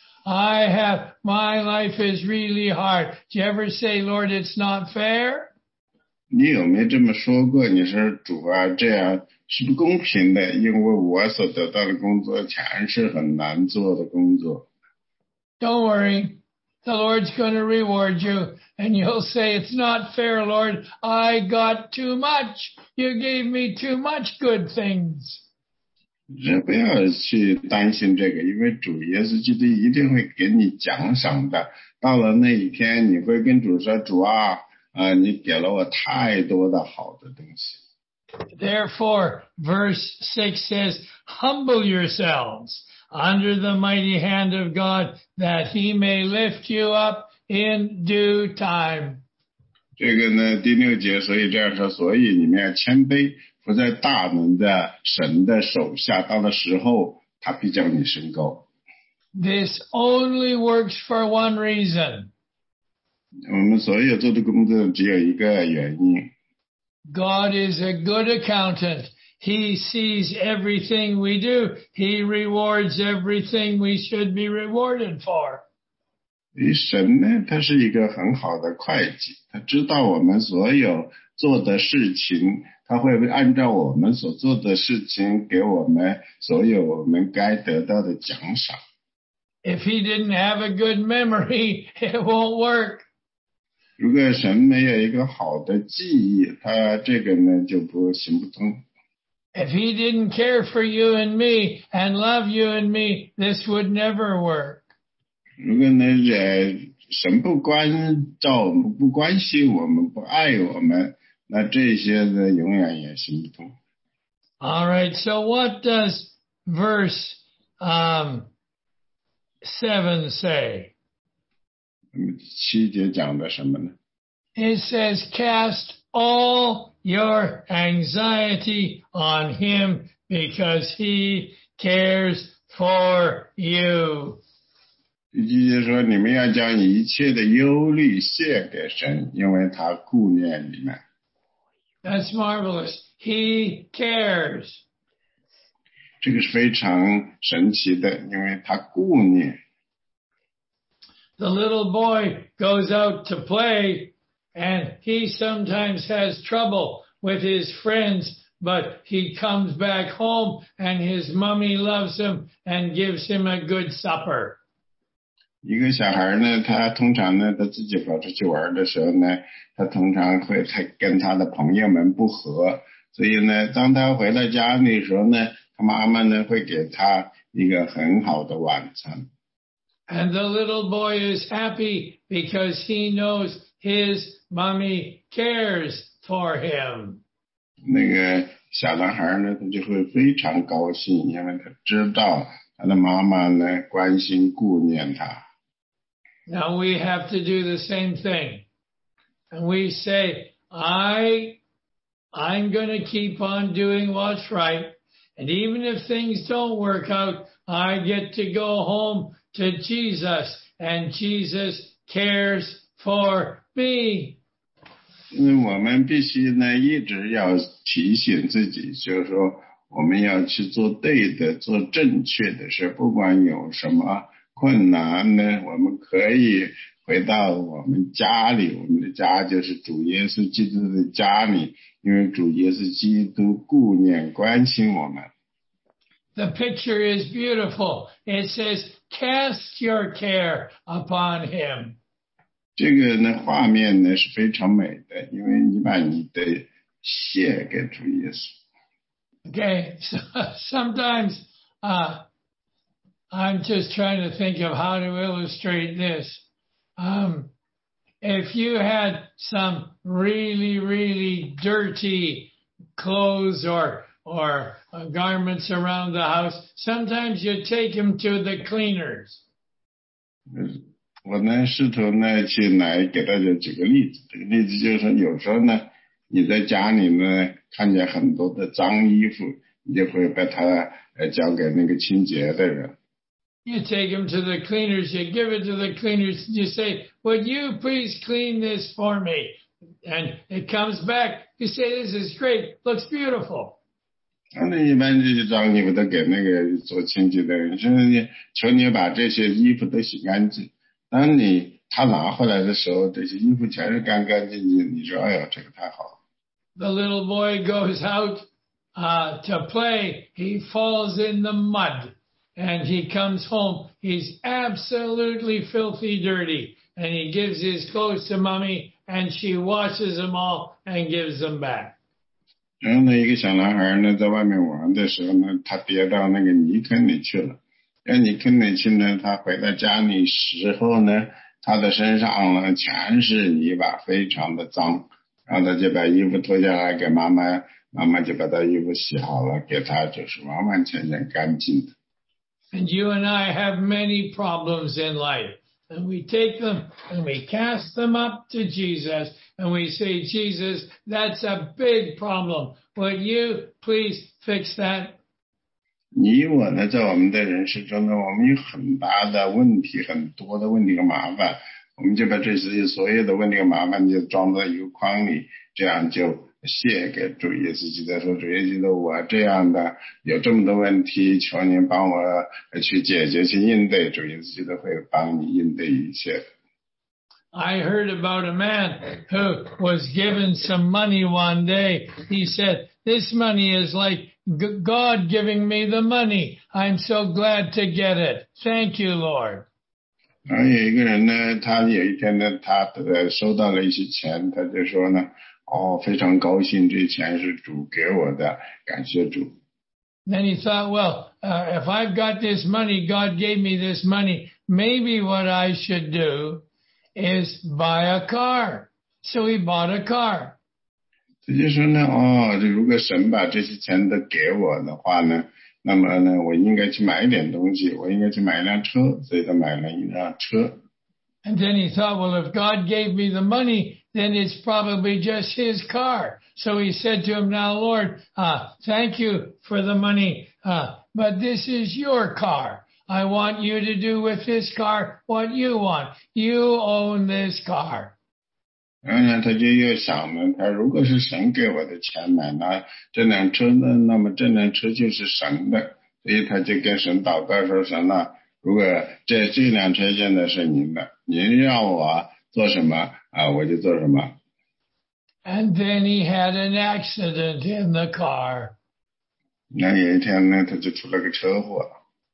I have, my life is really hard. Do you ever say, Lord, it's not fair? 你有没有这么说过？你说主啊，这样是不公平的，因为我所得到的工作全是很难做的工作。 Don't worry. The Lord's going to reward you. And you'll say, it's not fair, Lord. I got too much. You gave me too much good things. 这不要去担心这个，因为主耶稣基督一定会给你奖赏的。到了那一天，你会跟主说：“主啊，啊，你给了我太多的好的东西。” Therefore, verse six says, humble yourselves under the mighty hand of God, that he may lift you up in due time. 这个呢，第六节，所以这样说，所以你们要谦卑，伏在大能的神的手下，到了时候，他必将你升高。 This only works for one reason. 我们所有做的工作只有一个原因。 God is a good accountant. He sees everything we do. He rewards everything we should be rewarded for. 神呢，他是一个很好的会计，他知道我们所有做的事情，他会按照我们所做的事情给我们所有我们该得到的奖赏。 If he didn't have a good memory, it won't work. 如果神没有一个好的记忆，他这个呢就不行不通。 If he didn't care for you and me and love you and me, this would never work. 如果呢，呃，神不关照我们，不关心我们，不爱我们，那这些呢，永远也行不通。 All right, so what does verse um, seven say? 那么七节讲的什么呢？ It says, cast all your anxiety on him because he cares for you. 第七节说，你们要将一切的忧虑卸给神，因为他顾念你们。 That's marvelous. He cares. 这个是非常神奇的，因为他顾念。 The little boy goes out to play, and he sometimes has trouble with his friends, but he comes back home, and his mommy loves him and gives him a good supper. 一个小孩呢，他通常呢，他自己跑出去玩的时候呢，他通常会他跟他的朋友们不和，所以呢，当他回到家里的时候呢，他妈妈呢会给他一个很好的晚餐。 And the little boy is happy because he knows his mommy cares for him. 那个小男孩呢，他就会非常高兴，因为他知道他的妈妈呢关心顾念他。 Now we have to do the same thing. And we say, I, I'm going to keep on doing what's right. And even if things don't work out, I get to go home to Jesus, and Jesus cares for me. 因为我们必须呢一直要提醒自己，就是说我们要去做对的，做正确的事，不管有什么困难呢，我们可以回到我们家里，我们的家就是主耶稣基督的家里，因为主耶稣基督顾念关心我们。 The picture is beautiful. It says, cast your care upon him. 这个呢，画面呢是非常美的，因为你把你的卸给主耶稣。 Okay, so sometimes uh, I'm just trying to think of how to illustrate this. Um, if you had some really, really dirty clothes or or uh, garments around the house, sometimes you take them to the cleaners. 我呢试图呢去来给大家举个例子，这个例子就是说，有时候呢你在家里呢看见很多的脏衣服，你就会把它呃交给那个清洁的人。 You take them to the cleaners, you give it to the cleaners, you say, would you please clean this for me? And it comes back, you say, this is great, looks beautiful. 那一般这些脏衣服都给那个做清洁的人，说你求你把这些衣服都洗干净。当你他拿回来的时候，这些衣服全是干干净净，你说哎呀，这个太好了。 The little boy goes out uh, to play. He falls in the mud, and he comes home. He's absolutely filthy dirty, and he gives his clothes to mommy, and she washes them all and gives them back. 然后呢，一个小男孩呢，在外面玩的时候呢，他跌到那个泥坑里去了。在泥坑里去呢，他回到家里时候呢，他的身上呢全是泥巴，非常的脏。然后他就把衣服脱下来给妈妈，妈妈就把他衣服洗好了，给他就是完完全全干净的。 And you and I have many problems in life. And we take them and we cast them up to Jesus and we say, Jesus, that's a big problem. Would you please fix that? 你我呢，在我们的人生中呢，我们有很大的问题，很多的问题和麻烦，我们就把这些所有的问题和麻烦就装在一个筐里，这样就卸给主耶稣基督，说主耶稣基督，我这样的有这么多问题，求您帮我去解决去应对，主耶稣基督会帮你应对一切。 I heard about a man who was given some money one day. He said, this money is like God giving me the money. I'm so glad to get it. Thank you, Lord. 然后有一个人呢，他有一天呢，他收到了一些钱，他就说呢，哦，非常高兴，这钱是主给我的，感谢主。 Then he thought, well, uh, if I've got this money, God gave me this money, maybe what I should do is buy a car. So he bought a car. 他就说呢，哦，如果神把这些钱都给我的话呢，那么呢，我应该去买一点东西，我应该去买一辆车，所以他买了一辆车。 And then he thought, well, if God gave me the money, then it's probably just his car. So he said to him, now, Lord, uh, thank you for the money, uh, but this is your car. I want you to do with this car what you want. You own this car. 然后呢，他就又想呢，他如果是神给我的钱买了这辆车呢，那么这辆车就是神的，所以他就跟神祷告说，神啊，如果这这辆车现在是您的，您让我做什么啊，我就做什么。 And then he had an accident in the car. 那有一天呢，他就出了个车祸。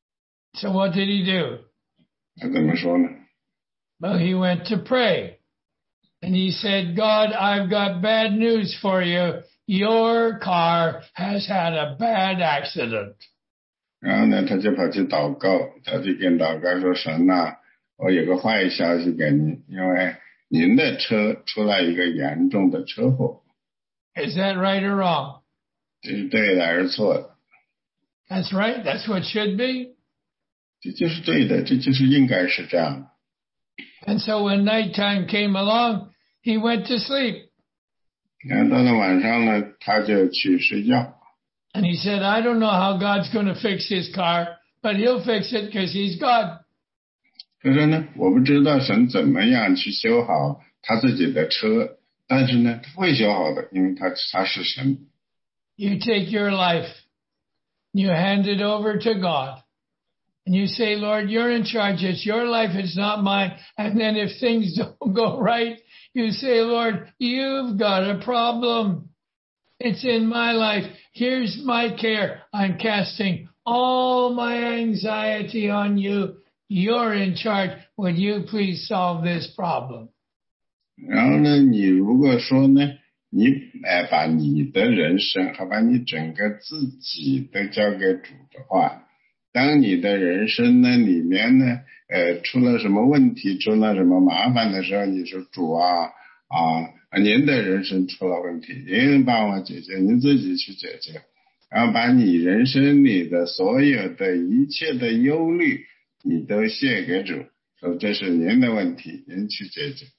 So what did he do? 他怎么说呢？ Well, he went to pray. And he said, God, I've got bad news for you. Your car has had a bad accident. 然后呢，他就跑去祷告，他就跟祷告说，神啊， 我有个坏消息给您，因为您的车出了一个严重的车祸。 Is that right or wrong? 这是对的还是错的？ That's right. That's what should be. 这就是对的，这就是应该是这样的。 And so when nighttime came along, he went to sleep. 然后到了晚上呢，他就去睡觉。 And he said, I don't know how God's going to fix his car, but he'll fix it because he's God. 他说呢，我不知道神怎么样去修好他自己的车，但是呢，他会修好的，因为他他是神。 You take your life, you hand it over to God, and you say, Lord, you're in charge. It's your life. It's not mine. And then if things don't go right, you say, Lord, you've got a problem. It's in my life. Here's my care. I'm casting all my anxiety on you. You're in charge. Would you please solve this problem? 然后呢，你如果说呢，你哎把你的人生和把你整个自己都交给主的话，当你的人生呢里面呢，呃出了什么问题，出了什么麻烦的时候，你说主啊啊，您的人生出了问题，您帮我解决，您自己去解决，然后把你人生里的所有的一切的忧虑，你都卸给主，说这是您的问题，您去解决。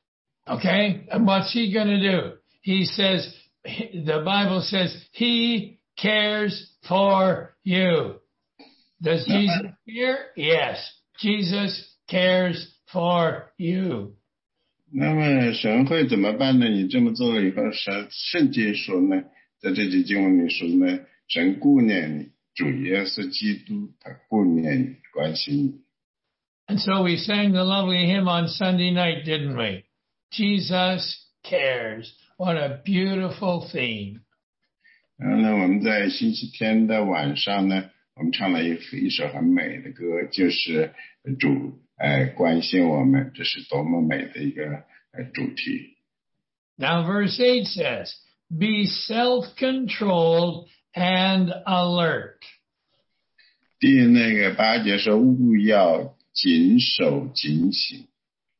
Okay, and what's he going to do? He says, the Bible says, he cares for you. Does Jesus care? Yes, Jesus cares for you. 那么神会怎么办呢？你这么做了以后，神圣经说呢，在这节经文里说呢，神顾念你，主耶稣基督他顾念你，关心你。 And so we sang the lovely hymn on Sunday night, didn't we? Jesus cares. What a beautiful theme. 然后呢，我们在星期天的晚上呢，我们唱了一一首很美的歌，就是主呃关心我们，这是多么美的一个呃主题。 Now verse eight says, be self-controlled and alert. 第那个八节说，务要谨守警醒。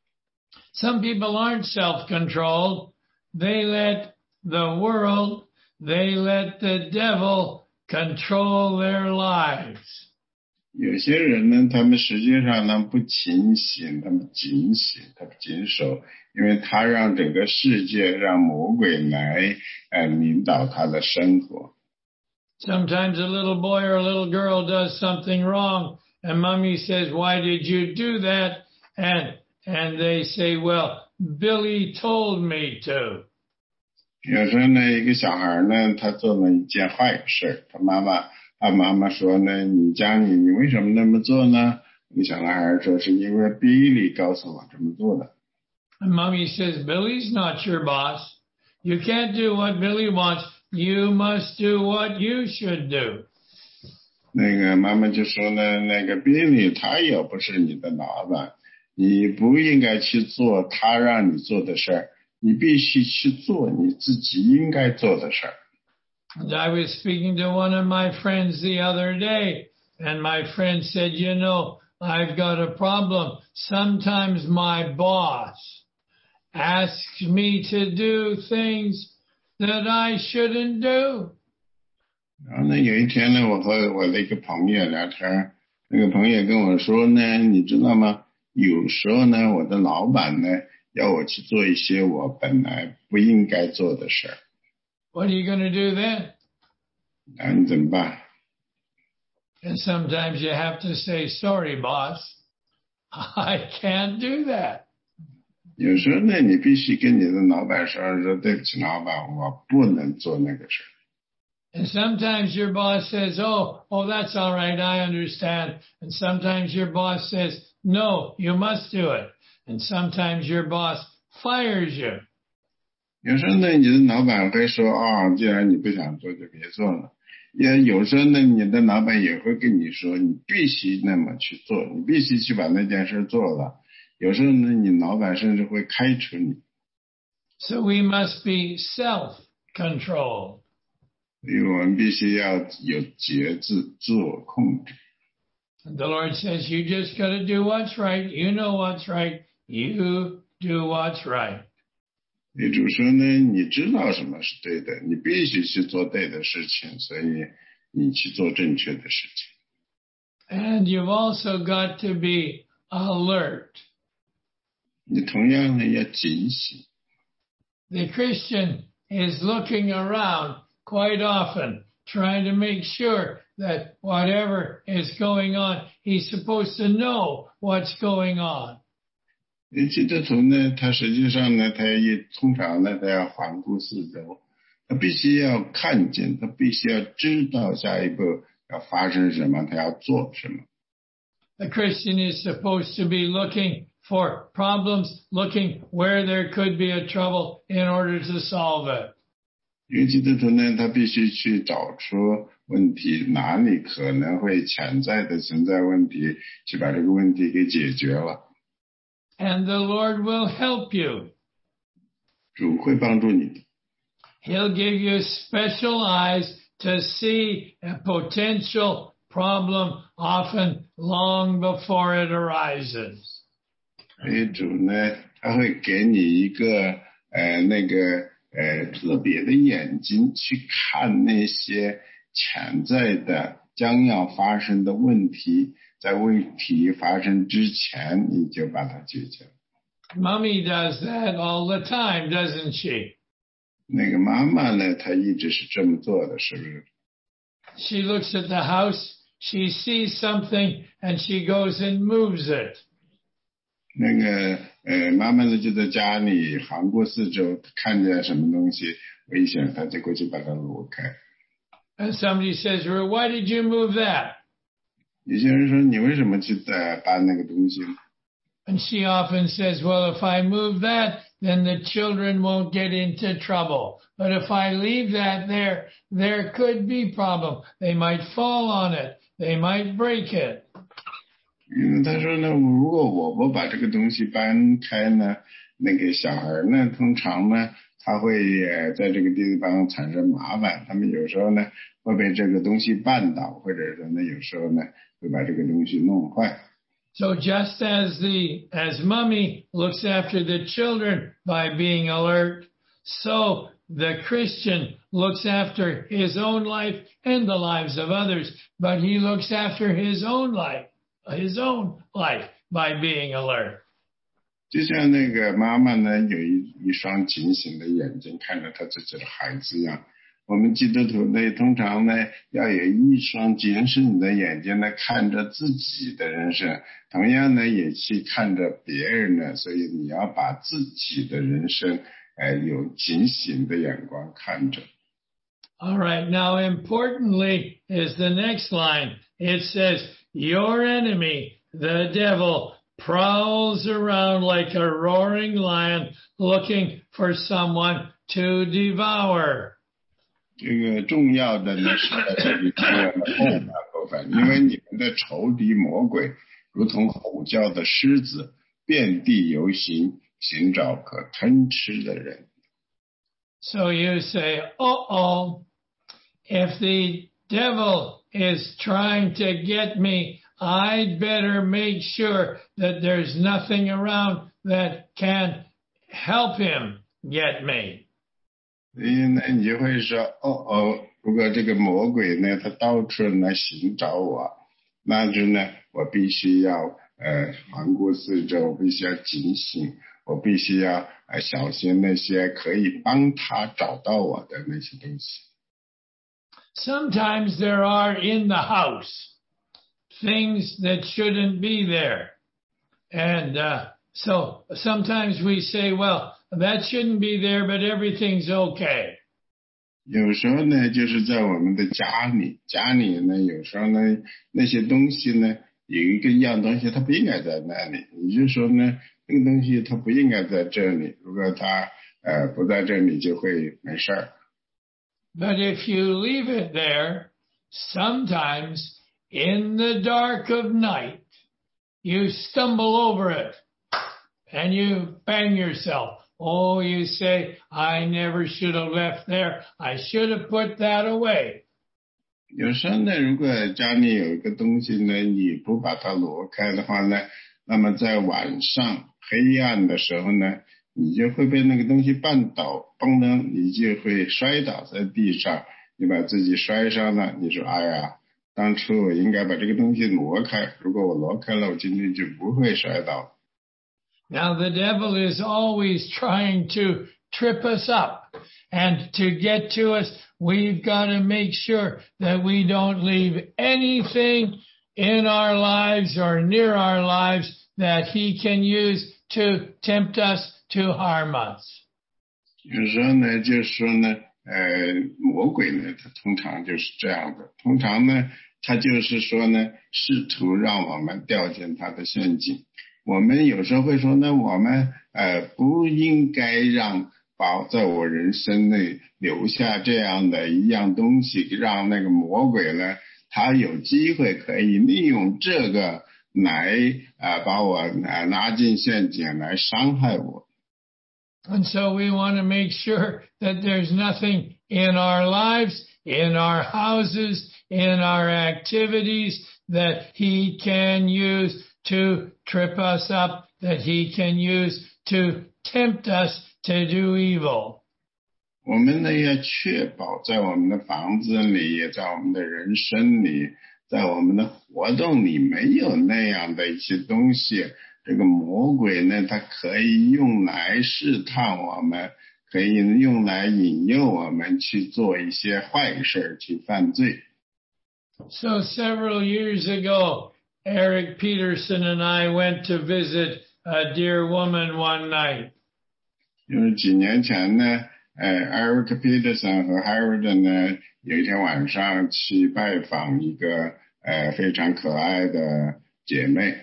Some people aren't self-controlled. They let the world, they let the devil control their lives. 有些人呢，他们实际上呢不警醒，他们警醒，他们谨守，因为他让整个世界，让魔鬼来呃领导他的生活。 Sometimes a little boy or a little girl does something wrong, and mommy says, why did you do that? And and they say, well, Billy told me to. 有时候呢，一个小孩呢，他做了一件坏事，他妈妈，他妈妈说呢，你家里你为什么那么做呢？那小男孩说是因为 Billy 告诉我这么做的。 And mommy says, Billy's not your boss. You can't do what Billy wants. You must do what you should do. 那个妈妈就说呢，那个 Billy 他也不是你的老板，你不应该去做他让你做的事儿，你必须去做你自己应该做的事儿。 And I was speaking to one of my friends the other day, and my friend said, you know, I've got a problem. Sometimes my boss asks me to do things that I shouldn't do. 然后呢，有一天呢，我和我的一个朋友聊天，那个朋友跟我说呢，你知道吗？有时候呢，我的老板呢要我去做一些我本来不应该做的事儿。 What are you going to do then? 那你怎么办？ And sometimes you have to say, sorry, boss, I can't do that. 有时候呢，你必须跟你的老板说，说对不起，老板，我不能做那个事儿。 And sometimes your boss says, oh, oh, that's all right, I understand. And sometimes your boss says, no, you must do it. And sometimes your boss fires you. 有时候呢，你的老板会说，哦，既然你不想做，就别做了。也有时候呢，你的老板也会跟你说，你必须那么去做，你必须去把那件事做了。有时候呢，你老板甚至会开除你。 So we must be self-controlled. 所以我们必须要有节制，自我控制。 The Lord says, you just got to do what's right. You know what's right. You do what's right. 主说呢，你知道什么是对的，你必须去做对的事情，所以你去做正确的事情。 And you've also got to be alert. 你同样呢要警醒。 The Christian is looking around quite often, trying to make sure that whatever is going on, he's supposed to know what's going on. 基督徒呢，他实际上呢，他也通常呢，他要环顾四周，他必须要看见，他必须要知道下一步要发生什么，他要做什么。 The Christian is supposed to be looking for problems, looking where there could be a trouble in order to solve it. 因为基督徒呢，他必须去找出问题哪里可能会潜在的存在问题，去把这个问题给解决了。 And the Lord will help you. 主会帮助你的。 He'll give you special eyes to see a potential problem, often long before it arises. 所以主呢，他会给你一个呃那个呃特别的眼睛去看那些潜在的将要发生的问题，在问题发生之前，你就把它解决。 Mommy does that all the time, doesn't she? 那个妈妈呢，她一直是这么做的，是不是？ She looks at the house, she sees something, and she goes and moves it. 那个呃，妈妈呢就在家里环顾四周，看见什么东西危险，她就过去把它挪开。 And somebody says, well, why did you move that? 有些人说你为什么去呃搬那个东西呢？ And she often says, well, if I move that, then the children won't get into trouble. But if I leave that there, there could be problem. They might fall on it. They might break it. 因为他说呢，如果我不把这个东西搬开呢，那个小孩呢，通常呢，他会呃在这个地方产生麻烦。他们有时候呢会被这个东西绊倒，或者说呢，有时候呢会把这个东西弄坏。 So just as the as mommy looks after the children by being alert, so the Christian looks after his own life and the lives of others, but he looks after his own life, his own life by being alert. 就像那个妈妈呢，有一一双警醒的眼睛看着她自己的孩子一样，我们基督徒呢，通常呢要有一双警醒的眼睛来看着自己的人生，同样呢也去看着别人呢，所以你要把自己的人生呃有警醒的眼光看着。 All right, now importantly is the next line. It says, your enemy, the devil, prowls around like a roaring lion looking for someone to devour. 这个重要的呢是在这里经文的后半部分，因为你们的仇敌魔鬼如同吼叫的狮子，遍地游行，寻找可吞吃的人。 So you say, uh-oh, if the devil is trying to get me, I'd better make sure that there's nothing around that can help him get me. 所以呢，你就会说，哦哦，如果这个魔鬼呢，他到处来寻找我，那就呢，我必须要呃环顾四周，我必须要警醒，我必须要呃小心那些可以帮他找到我的那些东西。 Sometimes there are in the house things that shouldn't be there. And uh, so sometimes we say, well, that shouldn't be there, but everything's okay. 有时候呢，就是在我们的家里，家里呢，有时候呢，那些东西呢，有一个样东西它不应该在那里，你就说呢，那个东西它不应该在这里，如果它呃不在这里就会没事儿。 But if you leave it there, sometimes in the dark of night, you stumble over it and you bang yourself. Oh, you say, I never should have left there. I should have put that away. 有时候呢，如果家里有一个东西呢，你不把它挪开的话呢，那么在晚上黑暗的时候呢，你就会被那个东西绊倒，嘣噔，你就会摔倒在地上，你把自己摔伤了，你说哎呀，当初我应该把这个东西挪开，如果我挪开了，我今天就不会摔倒。 Now the devil is always trying to trip us up, and to get to us, we've got to make sure that we don't leave anything in our lives or near our lives that he can use to tempt us to harm us. 有时候呢，就是说呢，呃，魔鬼呢，他通常就是这样的，通常呢，他就是说呢，试图让我们掉进他的陷阱。我们有时候会说呢，我们呃不应该让把在我人生内留下这样的一样东西，让那个魔鬼呢，他有机会可以利用这个来啊、呃、把我呃拉进陷阱，来伤害我。 And so we want to make sure that there's nothing in our lives, in our houses, in our activities that he can use to trip us up, that he can use to tempt us to do evil. 我们呢要确保在我们的房子里，在我们的人生里，在我们的活动里没有那样的一些东西。这个魔鬼呢，它可以用来试探我们，可以用来引诱我们去做一些坏事，去犯罪。 So several years ago, Eric Peterson and I went to visit a dear woman one night. 因为几年前呢，呃 ，Eric Peterson 和 Harold 呢，有一天晚上去拜访一个呃非常可爱的姐妹。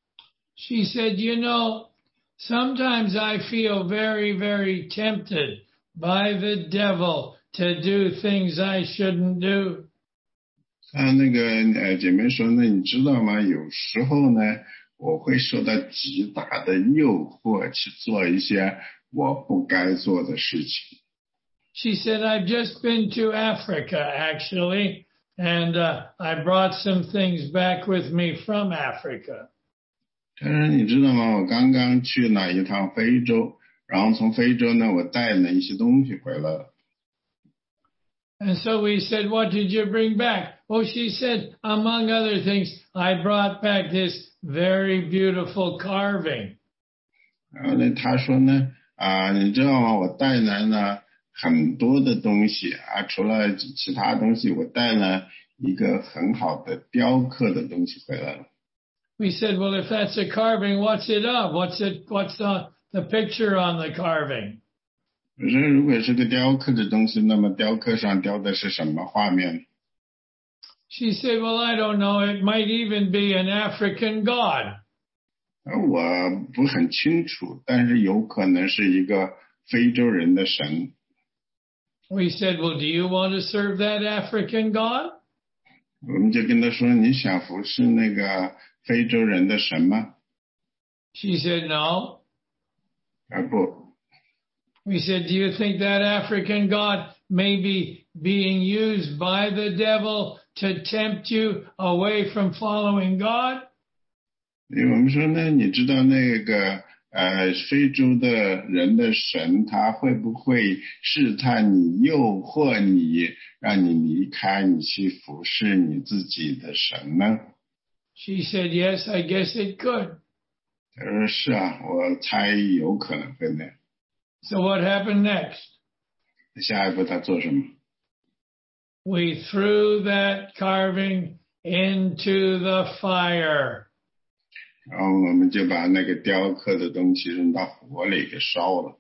She said, you know, sometimes I feel very, very tempted by the devil to do things I shouldn't do. 她那个呃姐妹说呢，你知道吗？有时候呢，我会受到极大的诱惑去做一些我不该做的事情。 She said, I've just been to Africa, actually, and uh, I brought some things back with me from Africa. 她说你知道吗？我刚刚去了一趟非洲，然后从非洲呢，我带了一些东西回来了。 And so we said, what did you bring back? Oh, she said, among other things, I brought back this very beautiful carving. 然后呢，她说呢，啊，你知道吗？我带来了很多的东西啊，除了其他东西，我带了一个很好的雕刻的东西回来了。 We said, well, if that's a carving, what's it of? What's it? What's the, the picture on the carving? 我说如果是个雕刻的东西，那么雕刻上雕的是什么画面？ She said, well, I don't know. It might even be an African god. 我不很清楚，但是有可能是一个非洲人的神。 We said, well, do you want to serve that African god? 我们就跟他说，你想服侍那个非洲人的神吗？ She said, no. 啊不。 We said, do you think that African god may be being used by the devil to tempt you away from following God? 我们说呢，你知道那个呃非洲的人的神，他会不会试探你、诱惑你，让你离开你去服侍你自己的神呢？ She said, yes, I guess it could. 他说是啊，我猜有可能会那样。 So what happened next? 下一步他做什么？ We threw that carving into the fire. 然后我们就把那个雕刻的东西扔到火里给烧了。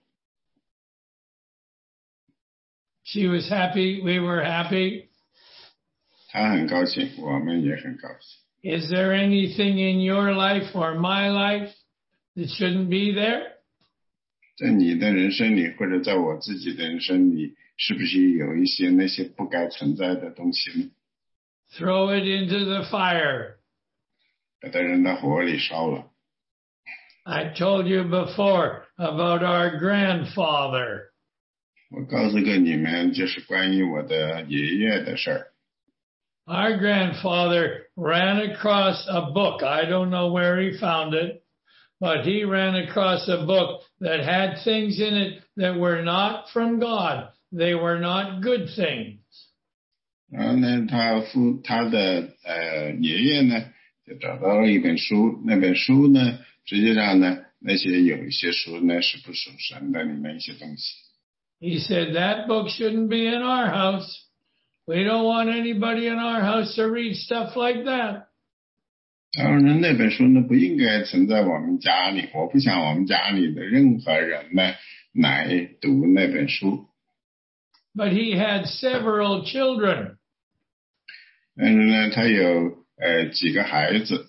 She was happy. We were happy. 她很高兴，我们也很高兴。 Is there anything in your life or my life that shouldn't be there? 在你的人生里，或者在我自己的人生里，是不是有一些那些不该存在的东西呢？ Throw it into the fire. 把它扔到火里烧了。 I told you before about our grandfather. 我告诉过你们，就是关于我的爷爷的事儿。 Our grandfather ran across a book. I don't know where he found it, but he ran across a book that had things in it that were not from God. They were not good things. 然后呢，他父他的呃爷爷呢，就找到了一本书，那本书呢，实际上呢，那些有一些书呢是不属神的里面一些东西。 He said that book shouldn't be in our house. We don't want anybody in our house to read stuff like that. 然后呢，那本书呢不应该存在我们家里，我不想我们家里的任何人呢来读那本书。 But he had several children. 但是呢，他有呃几个孩子。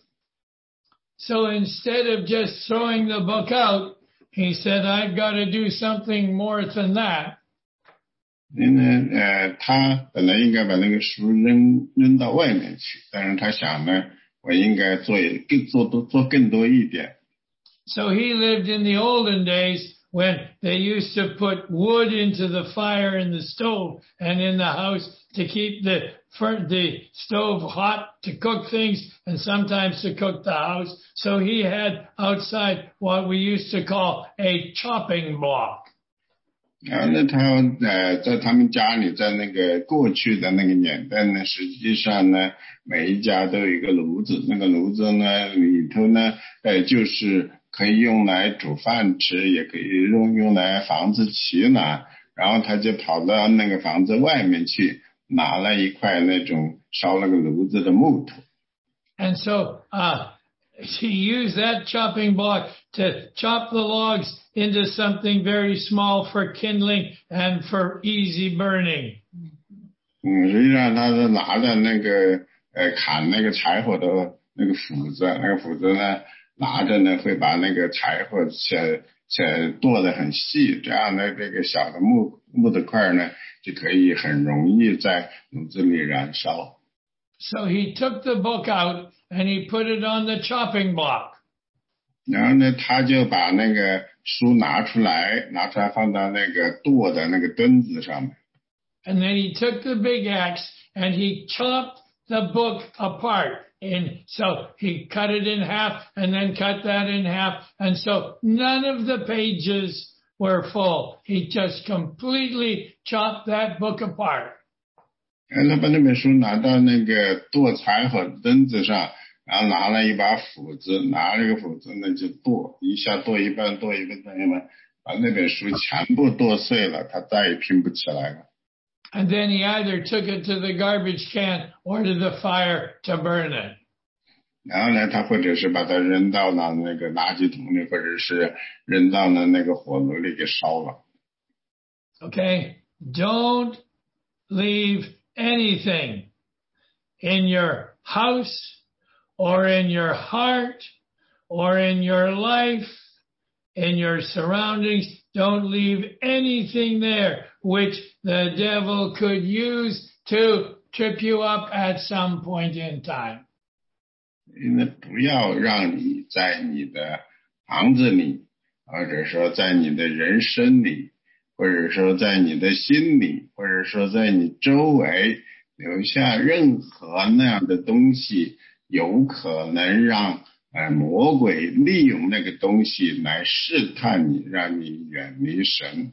So instead of just throwing the book out, he said, I've got to do something more than that. 因为呃，他本来应该把那个书扔扔到外面去，但是他想呢，我应该做更做多做更多一点。 So he lived in the olden days when they used to put wood into the fire in the stove and in the house to keep the the stove hot to cook things and sometimes to cook the house. So he had outside what we used to call a chopping block. 然后呢，他呃在他们家里，在那个过去的那个年代呢，实际上呢，每一家都有一个炉子，那个炉子呢里头呢，呃就是可以用来煮饭吃，也可以用用来房子取暖。然后他就跑到那个房子外面去，拿了一块那种烧了个炉子的木头。 And so, uh, he used that chopping block to chop the logs into something very small for kindling and for easy burning. 嗯，实际上他是拿着那个呃砍那个柴火的那个斧子，那个斧子呢拿着呢会把那个柴火切切剁得很细，这样的这个小的木木的块呢就可以很容易在炉子里燃烧。 So he took the book out and he put it on the chopping block. 然后呢，他就把那个书拿出来，拿出来放到那个剁的那个墩子上面。 And then he took the big axe and he chopped the book apart. And so he cut it in half and then cut that in half. And so none of the pages were full. He just completely chopped that book apart. 然后他把那本书拿到那个剁柴火墩子上，然后拿了一把斧子，拿了个斧子呢就剁，一下剁一半，剁一半，剁一半，把那本书全部剁碎了，他再也拼不起来了。 And then he either took it to the garbage can or to the fire to burn it. 然后呢，他或者是把它扔到了那个垃圾桶里，或者是扔到了那个火炉里给烧了。 Okay? Don't leave anything in your house or in your heart or in your life, in your surroundings. Don't leave anything there which the devil could use to trip you up at some point in time. 因为不要让你在你的房子里，或者说在你的人生里，或者说在你的心里，或者说在你周围留下任何那样的东西，有可能让呃魔鬼利用那个东西来试探你，让你远离神。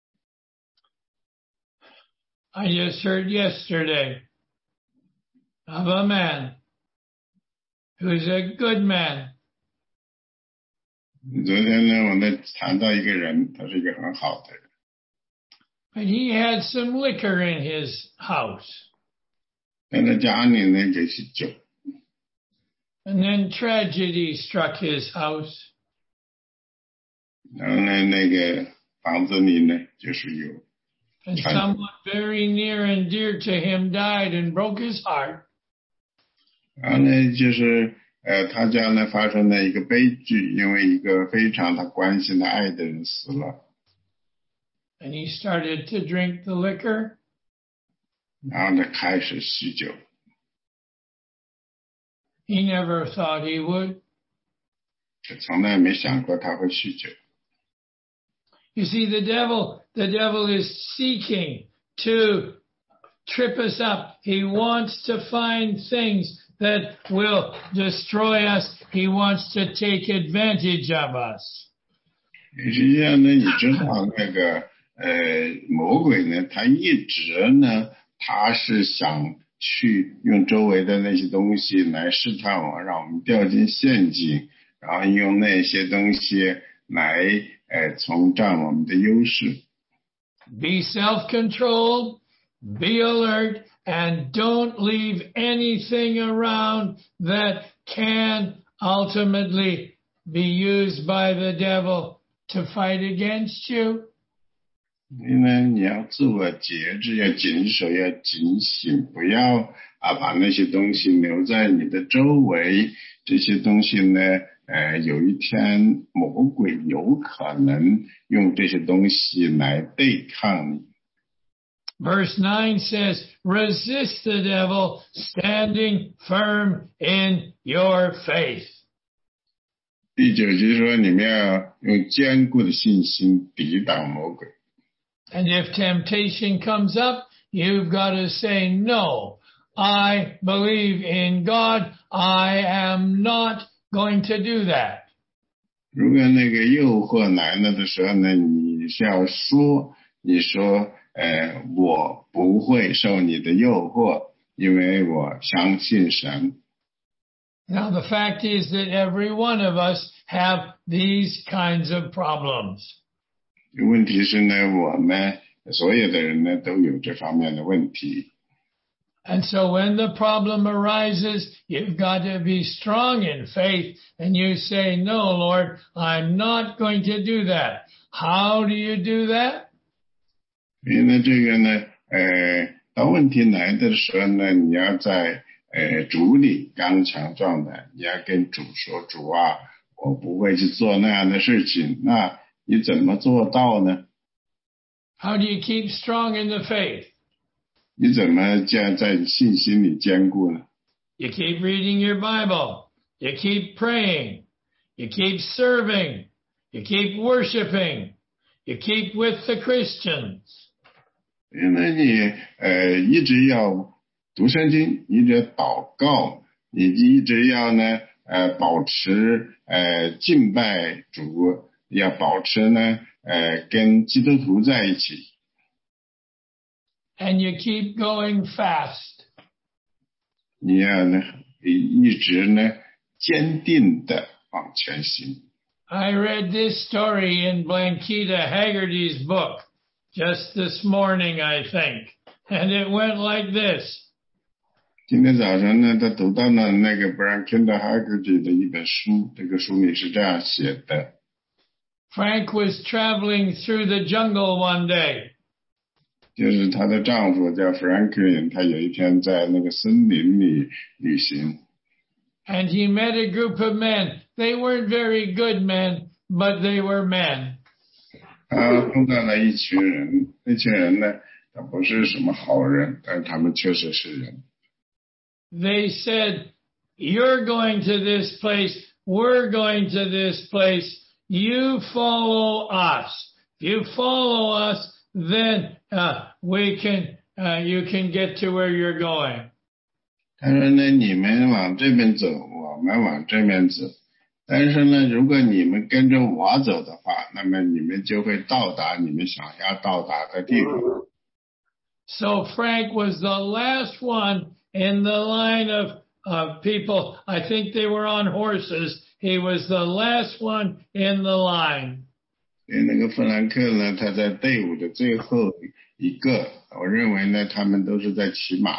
I just heard yesterday of a man who's a good man. 昨天呢，我在谈到一个人，他是一个很好的人。 And he had some liquor in his house. 在他家里呢，有些酒。 And then tragedy struck his house. 然后呢，那个房子里呢，就是有。 And someone very near and dear to him died and broke his heart. 然后呢，就是呃，他家呢发生了一个悲剧，因为一个非常他关心的爱的人死了。 And he started to drink the liquor. 然后他开始酗酒。 He never thought he would. 他从来没想过他会酗酒。 You see, the devil, the devil is seeking to trip us up. He wants to find things that will destroy us. He wants to take advantage of us. 实际上呢，你知道那个呃魔鬼呢，他一直呢，他是想去用周围的那些东西来试探我，让我们掉进陷阱，然后用那些东西来呃从占我们的优势。 Be self-controlled, be alert, and don't leave anything around that can ultimately be used by the devil to fight against you. 因为你要自我节制，要谨守，要警醒，不要啊把那些东西留在你的周围。这些东西呢，呃，有一天魔鬼有可能用这些东西来对抗你。 Verse nine says, resist the devil, standing firm in your faith. 第九节说，你们要用坚固的信心抵挡魔鬼。 And if temptation comes up, you've got to say, no, I believe in God. I am not going to do that. 如果那个诱惑来了的时候呢，你是要说，你说，呃，我不会受你的诱惑，因为我相信神。 Now, the fact is that every one of us have these kinds of problems. 问题是呢，我们所有的人呢都有这方面的问题。 And so when the problem arises, you've got to be strong in faith and you say, no, Lord, I'm not going to do that. How do you do that? 所以呢，这个呢，呃，当问题来的时候呢，你要在呃主里刚强壮胆，你要跟主说，主啊，我不会去做那样的事情。那你怎么做到呢？ How do you keep strong in the faith? 你怎么加在信心里坚固呢？ You keep reading your Bible. You keep praying. You keep serving. You keep worshiping. You keep with the Christians. 因为你呃一直要读圣经，一直祷告，你一直要呢呃保持呃敬拜主，要保持呢呃跟基督徒在一起。 And you keep going fast. 你要呢一直呢坚定的往前行。 I read this story in Blanquita Haggerty's book just this morning, I think, and it went like this. 今天早上呢，他读到了那个 Blanquita Haggerty 的一本书，这个书里是这样写的。 Frank was traveling through the jungle one day. 就是她的丈夫叫 Franklin， 他有一天在那个森林里旅行。 And he met a group of men. They weren't very good men, but they were men. 他碰到了一群人，那群人呢，他不是什么好人，但是他们确实是人。 They said, you're going to this place, we're going to this place, you follow us. If you follow us, then uh, we can, uh, you can get to where you're going. 他说呢，你们往这边走，我们往这边走。但是呢，如果你们跟着我走的话，那么你们就会到达你们想要到达的地方。 So Frank was the last one in the line of uh, people. I think they were on horses. He was the last one in the line. 所以那个弗兰克呢，他在队伍的最后一个，我认为呢，他们都是在骑马。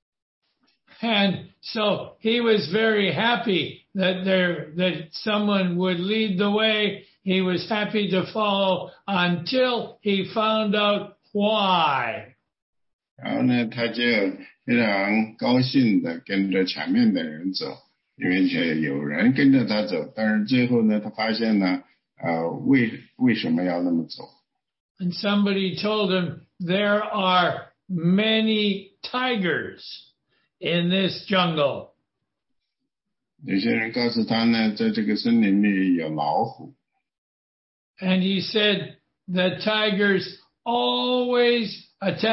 And so he was very happy that there, that someone would lead the way. He was happy to follow until he found out why. 然后呢，他就非常高兴的跟着前面的人走，因为有人跟着他走，但是最后呢，他发现呢，呃，为为什么要那么走？ And somebody told him there are many tigers in this jungle. 有些人告诉他呢，在这个森林里有老虎。 And he said the tigers always attack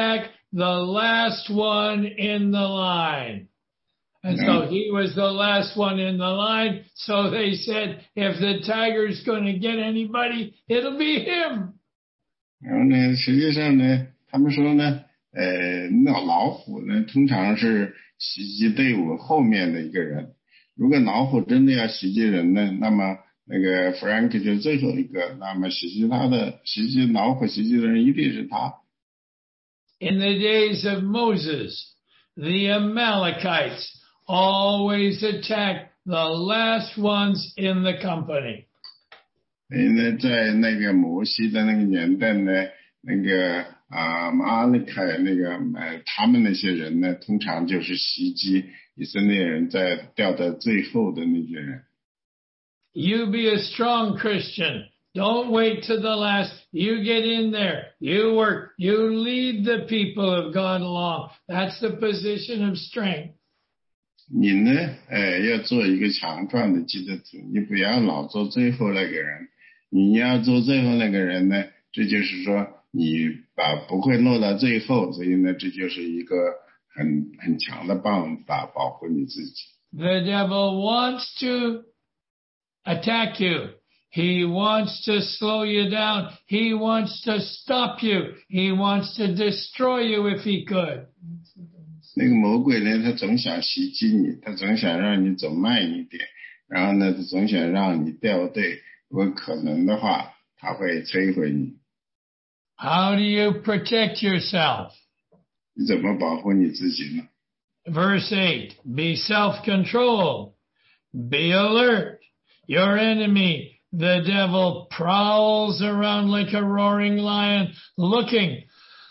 the last one in the line. And so he was the last one in the line. So they said, if the tiger's going to get anybody, it'll be him. 然后呢，实际上呢，他们说呢，呃，老老虎呢，通常是袭击队伍后面的一个人。如果老虎真的要袭击人呢，那么那个 Frank 就是最后一个，那么袭击他的，袭击老虎袭击的人一定是他。 In the days of Moses, the Amalekites always attacked the last ones in the company. 所以呢，在那个摩西的那个年代呢，那个啊阿利凯那个呃，他们那些人呢，通常就是袭击以色列人在掉在最后的那些人。 You be a strong Christian. Don't wait to the last. You get in there. You work. You lead the people of God along. That's the position of strength. 你呢，呃，要做一个强壮的基督徒，你不要老做最后那个人。你要做最后那个人呢，这就是说你把不会落到最后，所以呢，这就是一个很很强的办法保护你自己。 The devil wants to attack you. He wants to slow you down. He wants to stop you. He wants to destroy you if he could. 那个魔鬼呢，他总想袭击你，他总想让你走慢一点，然后呢，他总想让你掉队。如果可能的话，他会摧毁你。 How do you protect yourself? 你怎么保护你自己呢？ Verse eight, be self-controlled. Be alert. Your enemy, the devil, prowls around like a roaring lion, looking,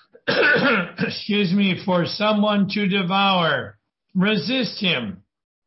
excuse me, for someone to devour. Resist him,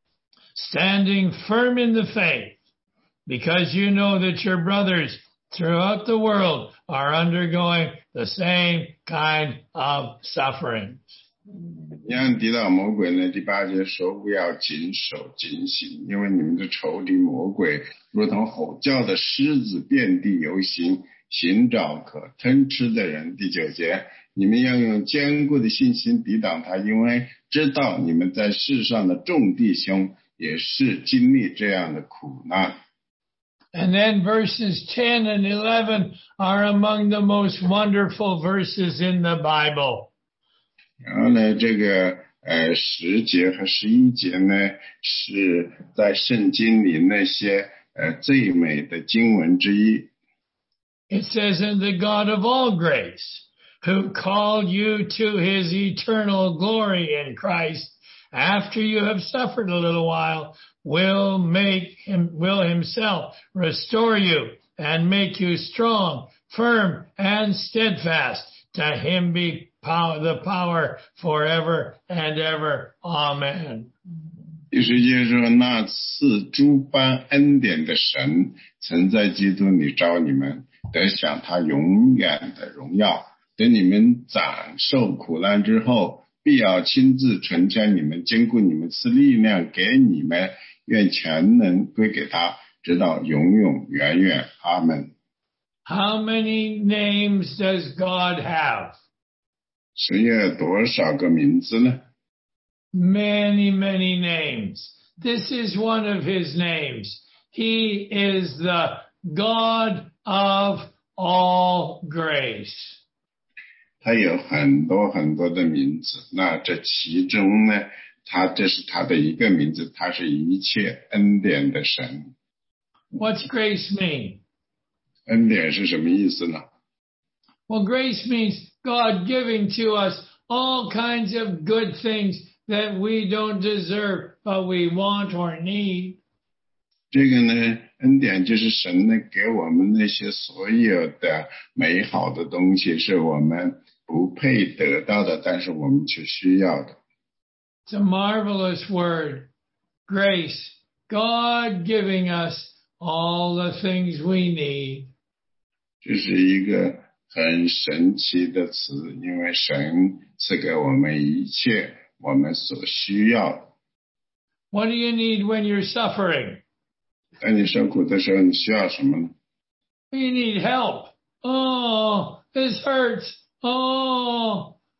standing firm in the faith, because you know that your brothers throughout the world are undergoing the same kind of sufferings. 你看抵挡魔鬼呢，第八节说不要谨守警醒，因为你们的仇敌魔鬼如同吼叫的狮子遍地游行，寻找可吞吃的人。第九节，你们要用坚固的信心抵挡他，因为知道你们在世上的众弟兄也是经历这样的苦难。 And then verses ten and eleven are among the most wonderful verses in the Bible. 然后呢，这个呃十节和十一节呢，是在圣经里那些呃最美的经文之一。 It says, "And the God of all grace, who called you to his eternal glory in Christ, after you have suffered a little while, will make him, will himself restore you and make you strong, firm, and steadfast. To him be power, the power forever and ever. Amen." 第十节说，那赐诸般恩典的神，曾在基督里召你们，得享他永远的荣耀。等你们长受苦难之后，必要亲自成全你们，坚固你们，赐力量给你们，愿全能归给他，直到永永远远。阿们。 How many names does God have? 神有多少个名字呢？ Many, many names. This is one of his names. He is the God of all grace. 他有很多很多的名字，那这其中呢，他这是他的一个名字，他是一切恩典的神。 What's grace mean? 恩典是什么意思呢？ Well, grace means God giving to us all kinds of good things that we don't deserve, but we want or need. 这个呢，恩典就是神呢给我们那些所有的美好的东西，是我们不配得到的，但是我们却需要的。 It's a marvelous word, grace. God giving us all the things we need. 这是一个很神奇的词，因为神赐给我们一切我们所需要的。 What do you need when you're suffering? 当你受苦的时候，你需要什么呢？ You need help. Oh, this hurts. Oh,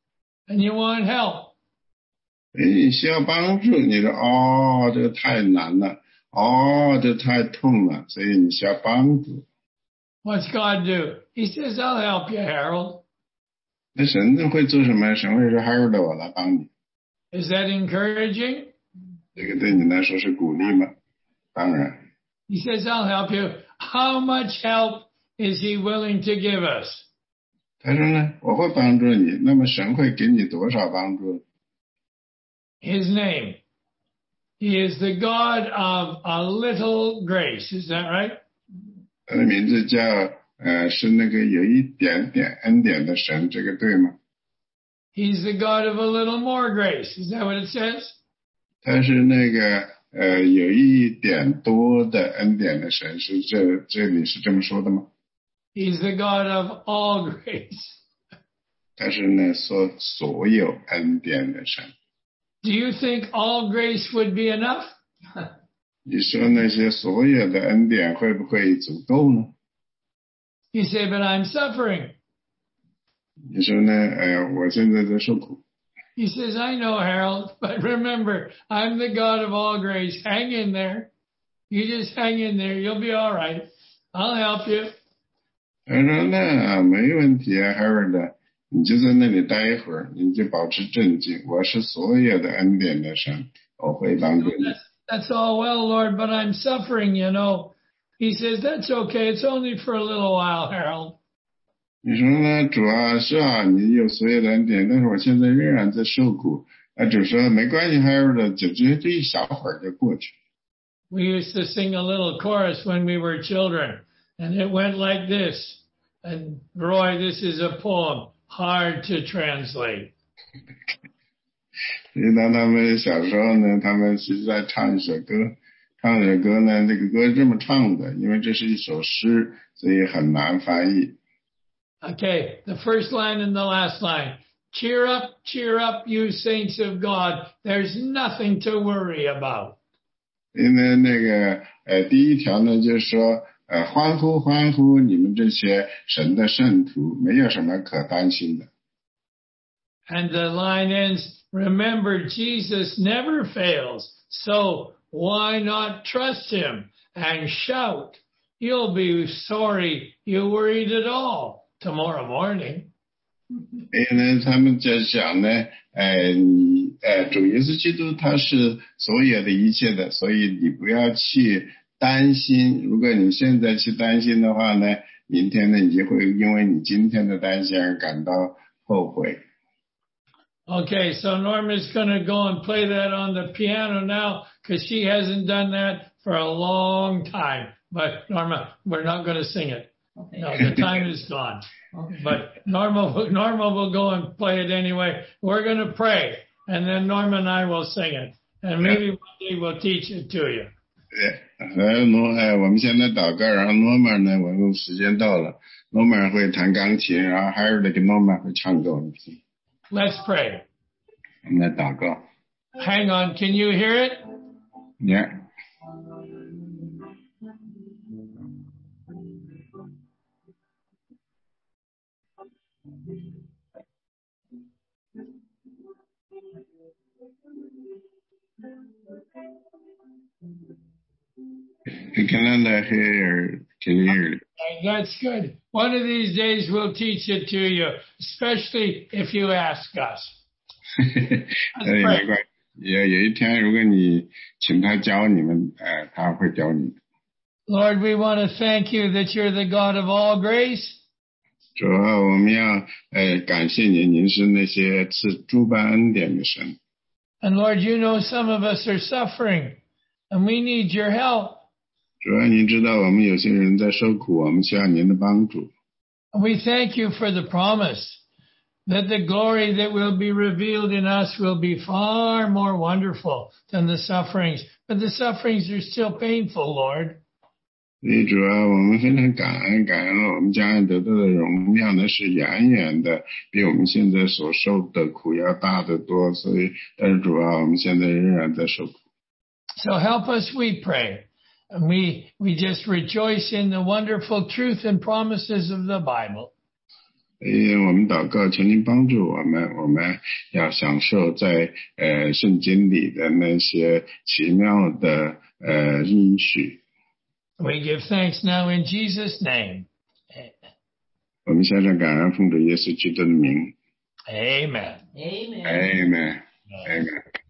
and you want help. 所以你需要帮助，你说哦，这个太难了，哦，这太痛了，所以你需要帮助。 What's God do? He says, I'll help you, Harold. 那神会做什么？神会说 Harold 我来帮你。 Is that encouraging? 这个对你来说是鼓励吗？当然。 He says, I'll help you. How much help is he willing to give us? 他说呢，我会帮助你，那么神会给你多少帮助？ His name. He is the God of a little grace. Is that right? 他的名字叫呃是那个有一点点恩典的神，这个对吗？ He's the God of a little more grace. Is that what it says? 他是那个呃有一点多的恩典的神，是这这里是这么说的吗？ He's the God of all grace. 他是呢说所有恩典的神。 Do you think all grace would be enough? 你说那些所有的恩典会不会足够呢？ You say, but I'm suffering. 你说呢？呃，我现在在受苦。 He says, I know, Harold, but remember, I'm the God of all grace. Hang in there. You just hang in there. You'll be all right. I'll help you. 他说那没问题啊 ，Harold， 你就在那里待一会儿，你就保持镇静。我是所有的恩典的神，我会帮助你。 That's, that's all well, Lord, but I'm suffering, you know. He says, that's okay. It's only for a little while, Harold. 你说呢？主啊，是啊，你有所有的恩典，但是我现在仍然在受苦。啊，主说没关系 ，Harold， 就这这一小会儿就过去。 We used to sing a little chorus when we were children, and it went like this. And Roy, this is a poem, hard to translate. 所以当他们小时候呢，他们是在唱一首歌，唱这首歌呢，这个歌是这么唱的，因为这是一首诗，所以很难翻译。 Okay, the first line and the last line. Cheer up, cheer up, you saints of God. There's nothing to worry about. 因为那个呃，第一条呢，就是说呃，欢呼欢呼，你们这些神的圣徒，没有什么可担心的。 And the line ends, remember, Jesus never fails. So why not trust him and shout? You'll be sorry you worried at all tomorrow morning. 所以呢，他们在想呢，呃，你呃，主耶稣基督他是所有的一切的，所以你不要去担心。如果你现在去担心的话呢，明天呢，你就会因为你今天的担心而感到后悔。 Okay, so Norma's going to go and play that on the piano now because she hasn't done that for a long time. But Norma, we're not going to sing it. Okay. No, the time is gone. Okay. But Norma, will- Norma will go and play it anyway. We're going to pray, and then Norma and I will sing it. And maybe one day we'll teach it to you. 对，呃，罗，呃，我们现在祷告，然后罗曼呢，我们时间到了，罗曼会弹钢琴，然后还有那个罗曼会唱给我们听。 Let's pray. 我们来祷告。 Hang on. Can you hear it? Yeah. We cannot hear. Can you hear it? That's good. One of these days we'll teach it to you, especially if you ask us. 呃，没关系。有有一天，如果你请他教你们，呃，他会教你。 Lord, we want to thank you that you're the God of all grace. 主要我们要呃感谢您，您是那些赐诸般恩典的神。 And Lord, you know some of us are suffering, and we need your help. 主要您知道我们有些人在受苦，我们需要您的帮助。 And we thank you for the promise that the glory that will be revealed in us will be far more wonderful than the sufferings. But the sufferings are still painful, Lord. 所以主要我们非常感恩，感恩我们将来得到的荣耀呢，是远远的比我们现在所受的苦要大得多。所以，但是主要我们现在仍然在受苦。 So help us, we pray. And we, we just rejoice in the wonderful truth and promises of the Bible. 因为我们祷告，求您帮助我们，我们要享受在呃圣经里的那些奇妙的呃应许。 We give thanks now in Jesus' name. 我们献上感恩，奉主耶稣基督的名。 Amen. Amen. Amen. Amen.